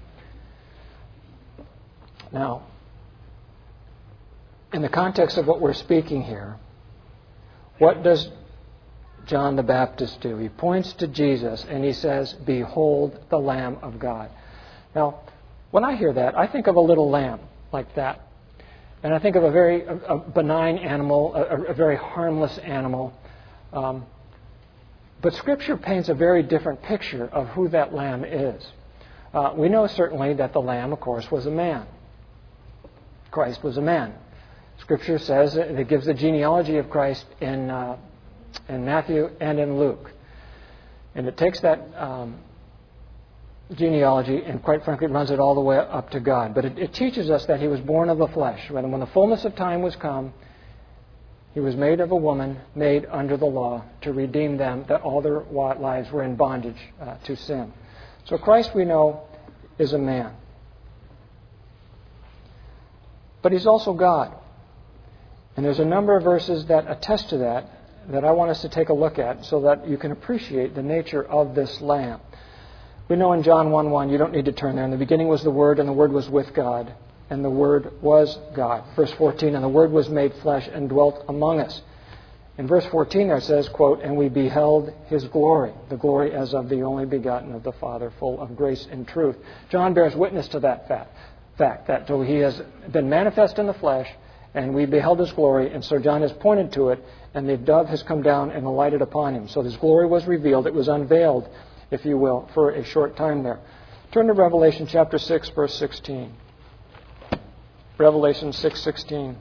Now, in the context of what we're speaking here, what does John the Baptist do? He points to Jesus and he says, "Behold the Lamb of God." Now, when I hear that, I think of a little lamb like that. And I think of a very a, a benign animal, a, a very harmless animal. Um, but Scripture paints a very different picture of who that lamb is. Uh, we know certainly that the lamb, of course, was a man. Christ was a man. Scripture says it gives the genealogy of Christ in uh, in Matthew and in Luke, and it takes that um, genealogy and, quite frankly, runs it all the way up to God. But it, it teaches us that he was born of the flesh. When, when the fullness of time was come, he was made of a woman, made under the law, to redeem them that all their lives were in bondage uh, to sin. So Christ, we know, is a man. But he's also God. And there's a number of verses that attest to that, that I want us to take a look at so that you can appreciate the nature of this Lamb. We know in John one one, you don't need to turn there, in the beginning was the Word, and the Word was with God, and the Word was God. Verse fourteen, and the Word was made flesh and dwelt among us. In verse fourteen there it says, quote, and we beheld his glory, the glory as of the only begotten of the Father, full of grace and truth. John bears witness to that fact. fact that so he has been manifest in the flesh, and we beheld his glory, and so John has pointed to it, and the dove has come down and alighted upon him. So his glory was revealed. It was unveiled, if you will, for a short time there. Turn to Revelation chapter six, verse sixteen. Revelation six sixteen.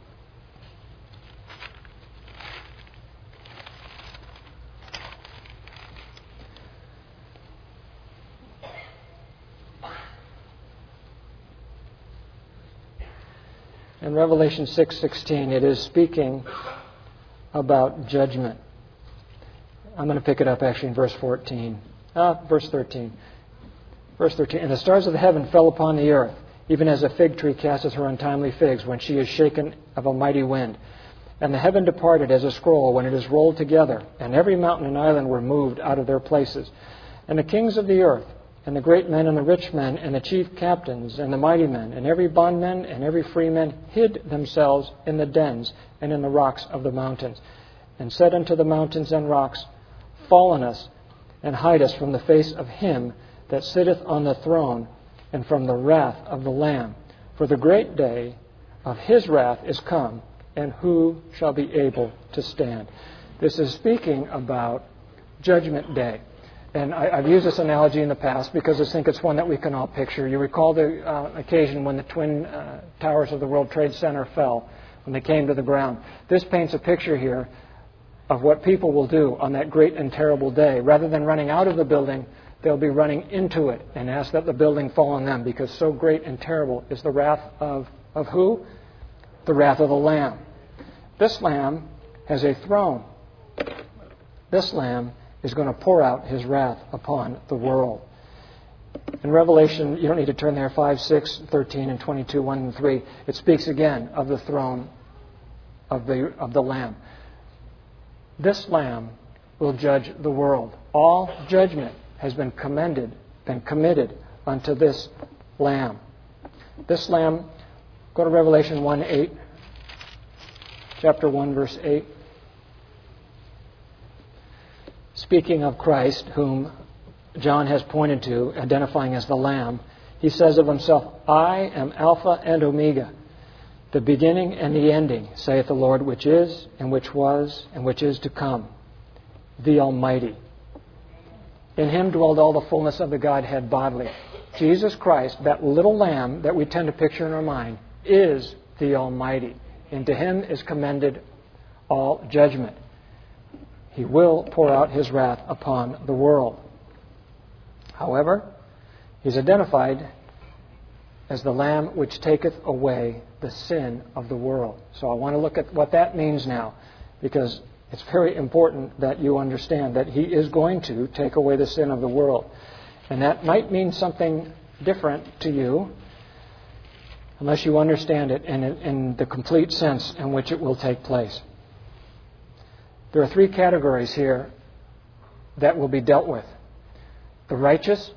In Revelation six sixteen, it is speaking about judgment. I'm going to pick it up actually in verse fourteen. Ah, verse thirteen. Verse thirteen. And the stars of the heaven fell upon the earth, even as a fig tree casteth her untimely figs when she is shaken of a mighty wind. And the heaven departed as a scroll when it is rolled together, and every mountain and island were moved out of their places. And the kings of the earth, and the great men and the rich men, and the chief captains, and the mighty men, and every bondman and every freeman hid themselves in the dens and in the rocks of the mountains, and said unto the mountains and rocks, fall on us, and hide us from the face of him that sitteth on the throne, and from the wrath of the Lamb. For the great day of his wrath is come, and who shall be able to stand? This is speaking about Judgment Day. And I, I've used this analogy in the past because I think it's one that we can all picture. You recall the uh, occasion when the twin uh, towers of the World Trade Center fell, when they came to the ground. This paints a picture here of what people will do on that great and terrible day. Rather than running out of the building, they'll be running into it and ask that the building fall on them, because so great and terrible is the wrath of, of who? The wrath of the Lamb. This Lamb has a throne. This Lamb is going to pour out his wrath upon the world. In Revelation, you don't need to turn there, five, six, thirteen, and twenty-two, one and three, it speaks again of the throne of the, of the Lamb. This Lamb will judge the world. All judgment has been commended, been committed unto this Lamb. This Lamb, go to Revelation one eight, chapter one, verse eight. Speaking of Christ, whom John has pointed to, identifying as the Lamb, he says of himself, I am Alpha and Omega, the beginning and the ending, saith the Lord, which is, and which was, and which is to come, the Almighty. In him dwelled all the fullness of the Godhead bodily. Jesus Christ, that little lamb that we tend to picture in our mind, is the Almighty. And to him is commended all judgment. He will pour out his wrath upon the world. However, he's identified as the Lamb which taketh away the sin of the world. So I want to look at what that means now, because it's very important that you understand that he is going to take away the sin of the world. And that might mean something different to you unless you understand it in, in the complete sense in which it will take place. There are three categories here that will be dealt with: the righteous,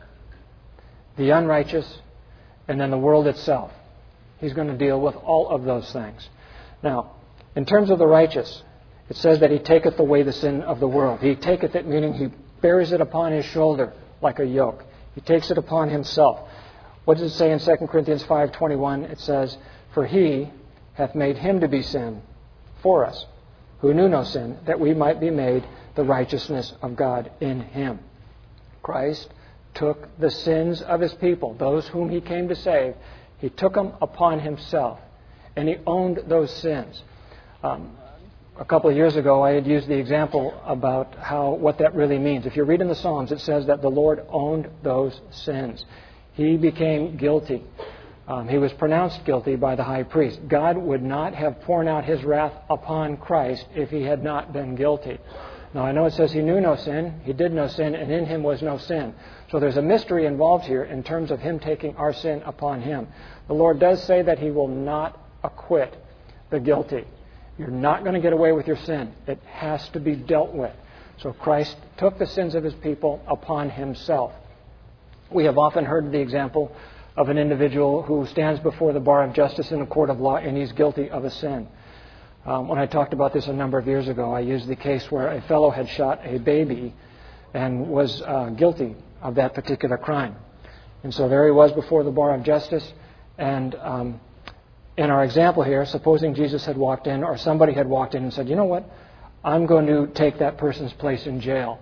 the unrighteous, and then the world itself. He's going to deal with all of those things. Now, in terms of the righteous, it says that He taketh away the sin of the world. He taketh it, meaning He bears it upon His shoulder like a yoke. He takes it upon Himself. What does it say in Second Corinthians five twenty-one? It says, "For He hath made Him to be sin for us, who knew no sin, that we might be made the righteousness of God in Him." Christ took the sins of His people, those whom He came to save. He took them upon Himself, and He owned those sins. Um, a couple of years ago, I had used the example about how what that really means. If you read in the Psalms, it says that the Lord owned those sins. He became guilty. Um, he was pronounced guilty by the high priest. God would not have poured out His wrath upon Christ if He had not been guilty. Now, I know it says He knew no sin, He did no sin, and in Him was no sin. So there's a mystery involved here in terms of Him taking our sin upon Him. The Lord does say that He will not acquit the guilty. You're not going to get away with your sin. It has to be dealt with. So Christ took the sins of His people upon Himself. We have often heard the example of an individual who stands before the bar of justice in a court of law and he's guilty of a sin. Um, when I talked about this a number of years ago, I used the case where a fellow had shot a baby and was uh, guilty of that particular crime. And so there he was before the bar of justice. And um, in our example here, supposing Jesus had walked in or somebody had walked in and said, "You know what? I'm going to take that person's place in jail."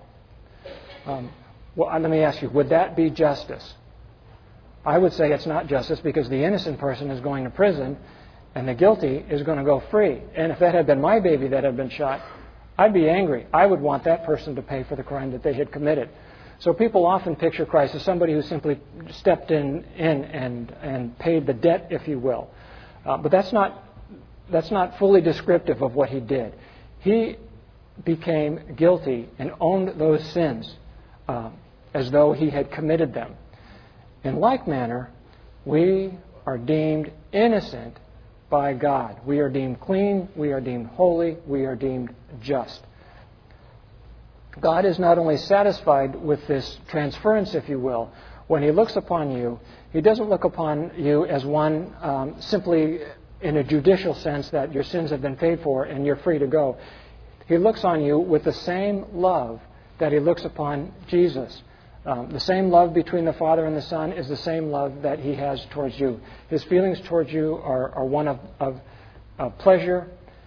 Um, well, let me ask you, would that be justice? I would say it's not justice, because the innocent person is going to prison and the guilty is going to go free. And if that had been my baby that had been shot, I'd be angry. I would want that person to pay for the crime that they had committed. So people often picture Christ as somebody who simply stepped in, in and, and paid the debt, if you will. Uh, but that's not, that's not fully descriptive of what He did. He became guilty and owned those sins uh, as though He had committed them. In like manner, we are deemed innocent by God. We are deemed clean, we are deemed holy, we are deemed just. God is not only satisfied with this transference, if you will. When He looks upon you, He doesn't look upon you as one um, simply in a judicial sense that your sins have been paid for and you're free to go. He looks on you with the same love that He looks upon Jesus. Um, the same love between the Father and the Son is the same love that He has towards you. His feelings towards you are, are one of, of, of pleasure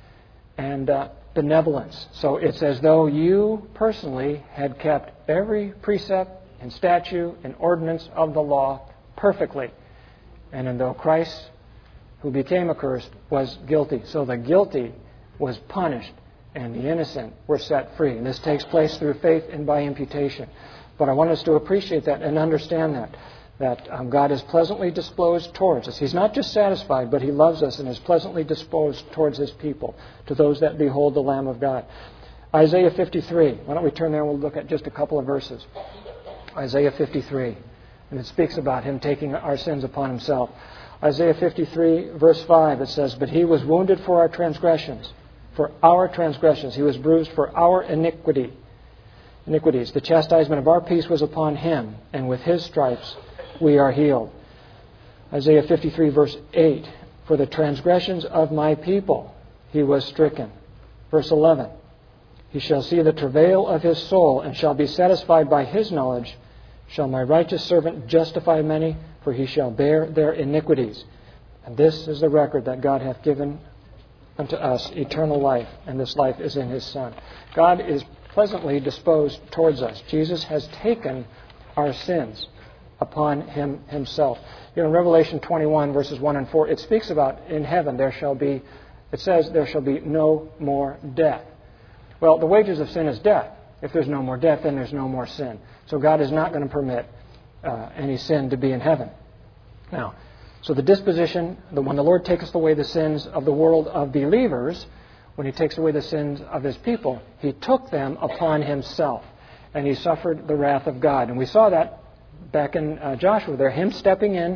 and uh, benevolence. So it's as though you personally had kept every precept and statute and ordinance of the law perfectly. And and though Christ, who became accursed, was guilty. So the guilty was punished and the innocent were set free. And this takes place through faith and by imputation. But I want us to appreciate that and understand that, that um, God is pleasantly disposed towards us. He's not just satisfied, but He loves us and is pleasantly disposed towards His people, to those that behold the Lamb of God. Isaiah fifty-three. Why don't we turn there and we'll look at just a couple of verses. Isaiah fifty-three. And it speaks about Him taking our sins upon Himself. Isaiah fifty-three, verse five, it says, "But He was wounded for our transgressions, for our transgressions. He was bruised for our iniquity. iniquities. The chastisement of our peace was upon Him, and with His stripes we are healed." Isaiah fifty-three, verse eight, "For the transgressions of my people He was stricken." Verse eleven, "He shall see the travail of His soul, and shall be satisfied by His knowledge. Shall my righteous servant justify many? For he shall bear their iniquities. And this is the record that God hath given unto us, eternal life, and this life is in His Son." God is pleasantly disposed towards us. Jesus has taken our sins upon Him Himself. You know, in Revelation twenty-one, verses one and four, it speaks about in heaven there shall be, it says there shall be no more death. Well, the wages of sin is death. If there's no more death, then there's no more sin. So God is not going to permit uh, any sin to be in heaven. Now, so the disposition, the, when the Lord takes away the sins of the world of believers, when He takes away the sins of His people, He took them upon Himself, and He suffered the wrath of God. And we saw that back in uh, Joshua there, Him stepping in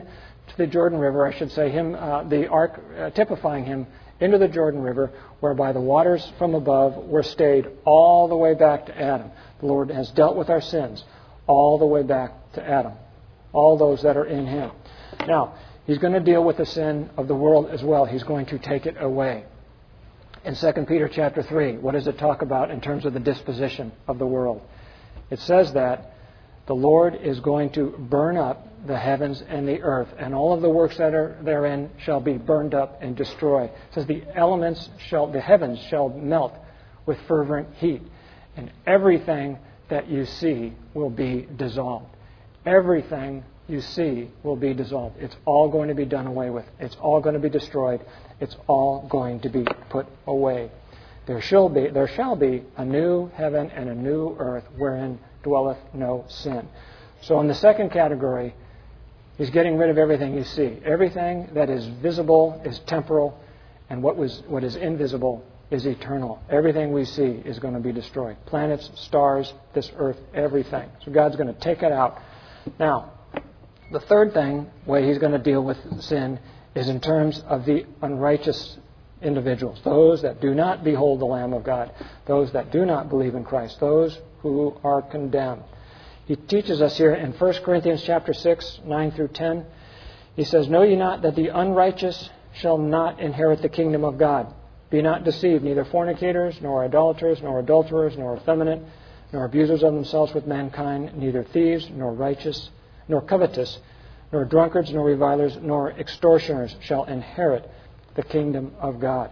to the Jordan River, I should say, him, uh, the ark uh, typifying him into the Jordan River, whereby the waters from above were stayed all the way back to Adam. The Lord has dealt with our sins all the way back to Adam, all those that are in him. Now, he's going to deal with the sin of the world as well. He's going to take it away. In Second Peter chapter three, what does it talk about in terms of the disposition of the world? It says that the Lord is going to burn up the heavens and the earth, and all of the works that are therein shall be burned up and destroyed. It says the elements shall, the heavens shall melt with fervent heat, and everything that you see will be dissolved. Everything you see will be dissolved. It's all going to be done away with. It's all going to be destroyed. It's all going to be put away. There shall be, there shall be a new heaven and a new earth wherein dwelleth no sin. So in the second category, he's getting rid of everything you see. Everything that is visible is temporal, and what was what is invisible is eternal. Everything we see is going to be destroyed. Planets, stars, this earth, everything. So God's going to take it out. Now, the third thing, way he's going to deal with sin, is in terms of the unrighteous individuals, those that do not behold the Lamb of God, those that do not believe in Christ, those who are condemned. He teaches us here in First Corinthians chapter six, nine through ten. He says, "Know ye not that the unrighteous shall not inherit the kingdom of God? Be not deceived, neither fornicators, nor idolaters, nor adulterers, nor effeminate, nor abusers of themselves with mankind, neither thieves, nor righteous, nor covetous, nor drunkards, nor revilers, nor extortioners shall inherit the kingdom of God."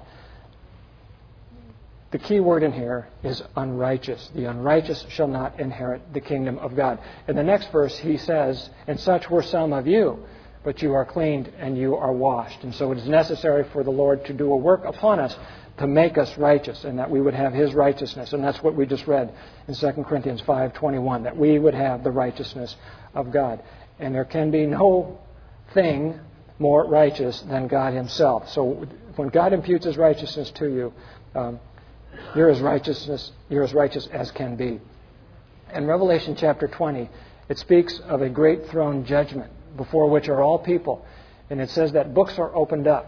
The key word in here is unrighteous. The unrighteous shall not inherit the kingdom of God. In the next verse, he says, "And such were some of you, but you are cleaned and you are washed." And so it is necessary for the Lord to do a work upon us to make us righteous, and that we would have His righteousness. And that's what we just read in Second Corinthians five twenty-one, that we would have the righteousness of God. And there can be no thing more righteous than God Himself. So when God imputes His righteousness to you, um, you're as righteousness, you're as righteous as can be. In Revelation chapter twenty, it speaks of a great throne judgment before which are all people. And it says that books are opened up.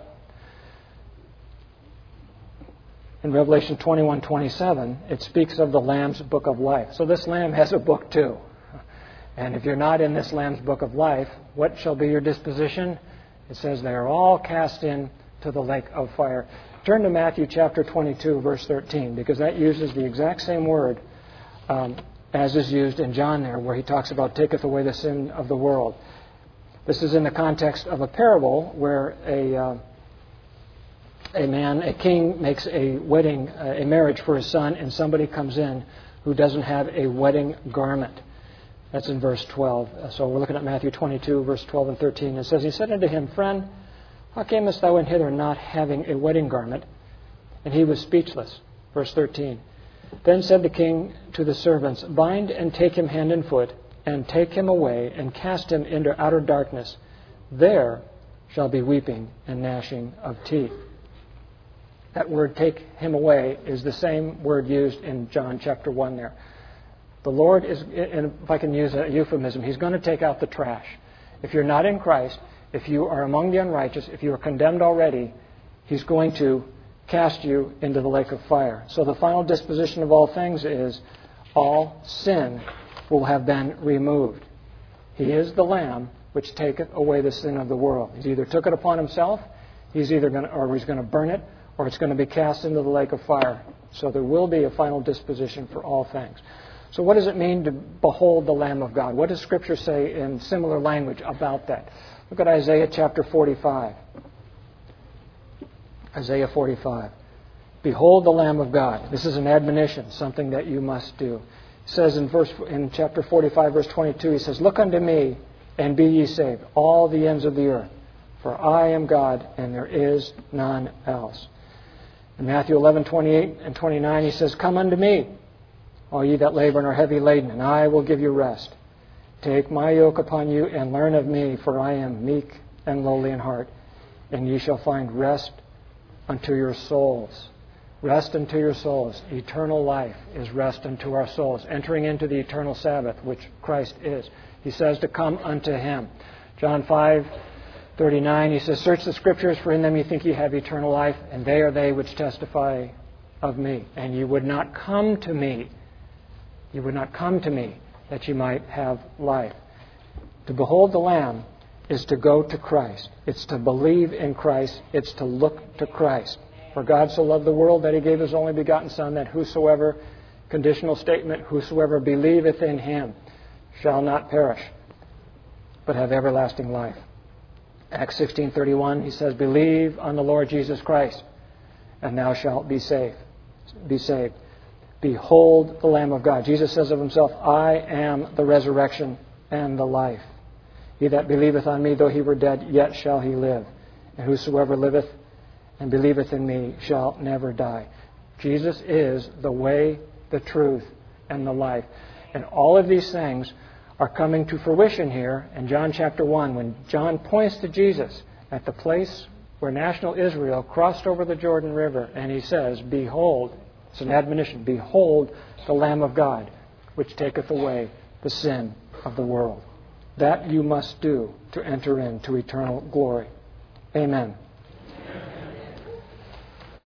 In Revelation twenty-one twenty-seven, it speaks of the Lamb's book of life. So this Lamb has a book too. And if you're not in this Lamb's book of life, what shall be your disposition? It says they are all cast in to the lake of fire. Turn to Matthew chapter twenty-two, verse thirteen, because that uses the exact same word um, as is used in John there, where he talks about taketh away the sin of the world. This is in the context of a parable where a uh, a man, a king, makes a wedding, uh, a marriage for his son, and somebody comes in who doesn't have a wedding garment. That's in verse twelve. So we're looking at Matthew twenty-two, verse twelve and thirteen. It says, "He said unto him, Friend, how camest thou in hither not having a wedding garment? And he was speechless." Verse thirteen. "Then said the king to the servants, Bind and take him hand and foot, and take him away, and cast him into outer darkness. There shall be weeping and gnashing of teeth." That word, "take him away," is the same word used in John chapter one there. The Lord is, and if I can use a euphemism, He's going to take out the trash. If you're not in Christ, if you are among the unrighteous, if you are condemned already, He's going to cast you into the lake of fire. So the final disposition of all things is all sin will have been removed. He is the Lamb which taketh away the sin of the world. He's either took it upon Himself, He's either going to, or He's going to burn it, or it's going to be cast into the lake of fire. So there will be a final disposition for all things. So what does it mean to behold the Lamb of God? What does Scripture say in similar language about that? Look at Isaiah chapter forty-five. Isaiah forty-five. "Behold the Lamb of God." This is an admonition, something that you must do. It says in verse in chapter forty-five, verse twenty-two, He says, "Look unto me, and be ye saved, all the ends of the earth. For I am God, and there is none else." In Matthew eleven, twenty-eight and twenty-nine, He says, "Come unto me, all ye that labor and are heavy laden, and I will give you rest. Take my yoke upon you, and learn of me, for I am meek and lowly in heart, and ye shall find rest unto your souls." Rest unto your souls. Eternal life is rest unto our souls, entering into the eternal Sabbath, which Christ is. He says to come unto Him. John five, thirty-nine, he says, "Search the Scriptures, for in them you think you have eternal life, and they are they which testify of me. And you would not come to me, you would not come to me, that you might have life." To behold the Lamb is to go to Christ. It's to believe in Christ. It's to look to Christ. "For God so loved the world that he gave his only begotten Son, that whosoever," conditional statement, "whosoever believeth in him shall not perish, but have everlasting life." Acts sixteen thirty-one, he says, "Believe on the Lord Jesus Christ, and thou shalt be saved." Be saved. Behold the Lamb of God. Jesus says of himself, "I am the resurrection and the life. He that believeth on me, though he were dead, yet shall he live. And whosoever liveth and believeth in me shall never die." Jesus is the way, the truth, and the life. And all of these things are coming to fruition here in John chapter one, when John points to Jesus at the place where national Israel crossed over the Jordan River, and he says, "Behold," it's an admonition, "behold the Lamb of God, which taketh away the sin of the world." That you must do to enter into eternal glory. Amen.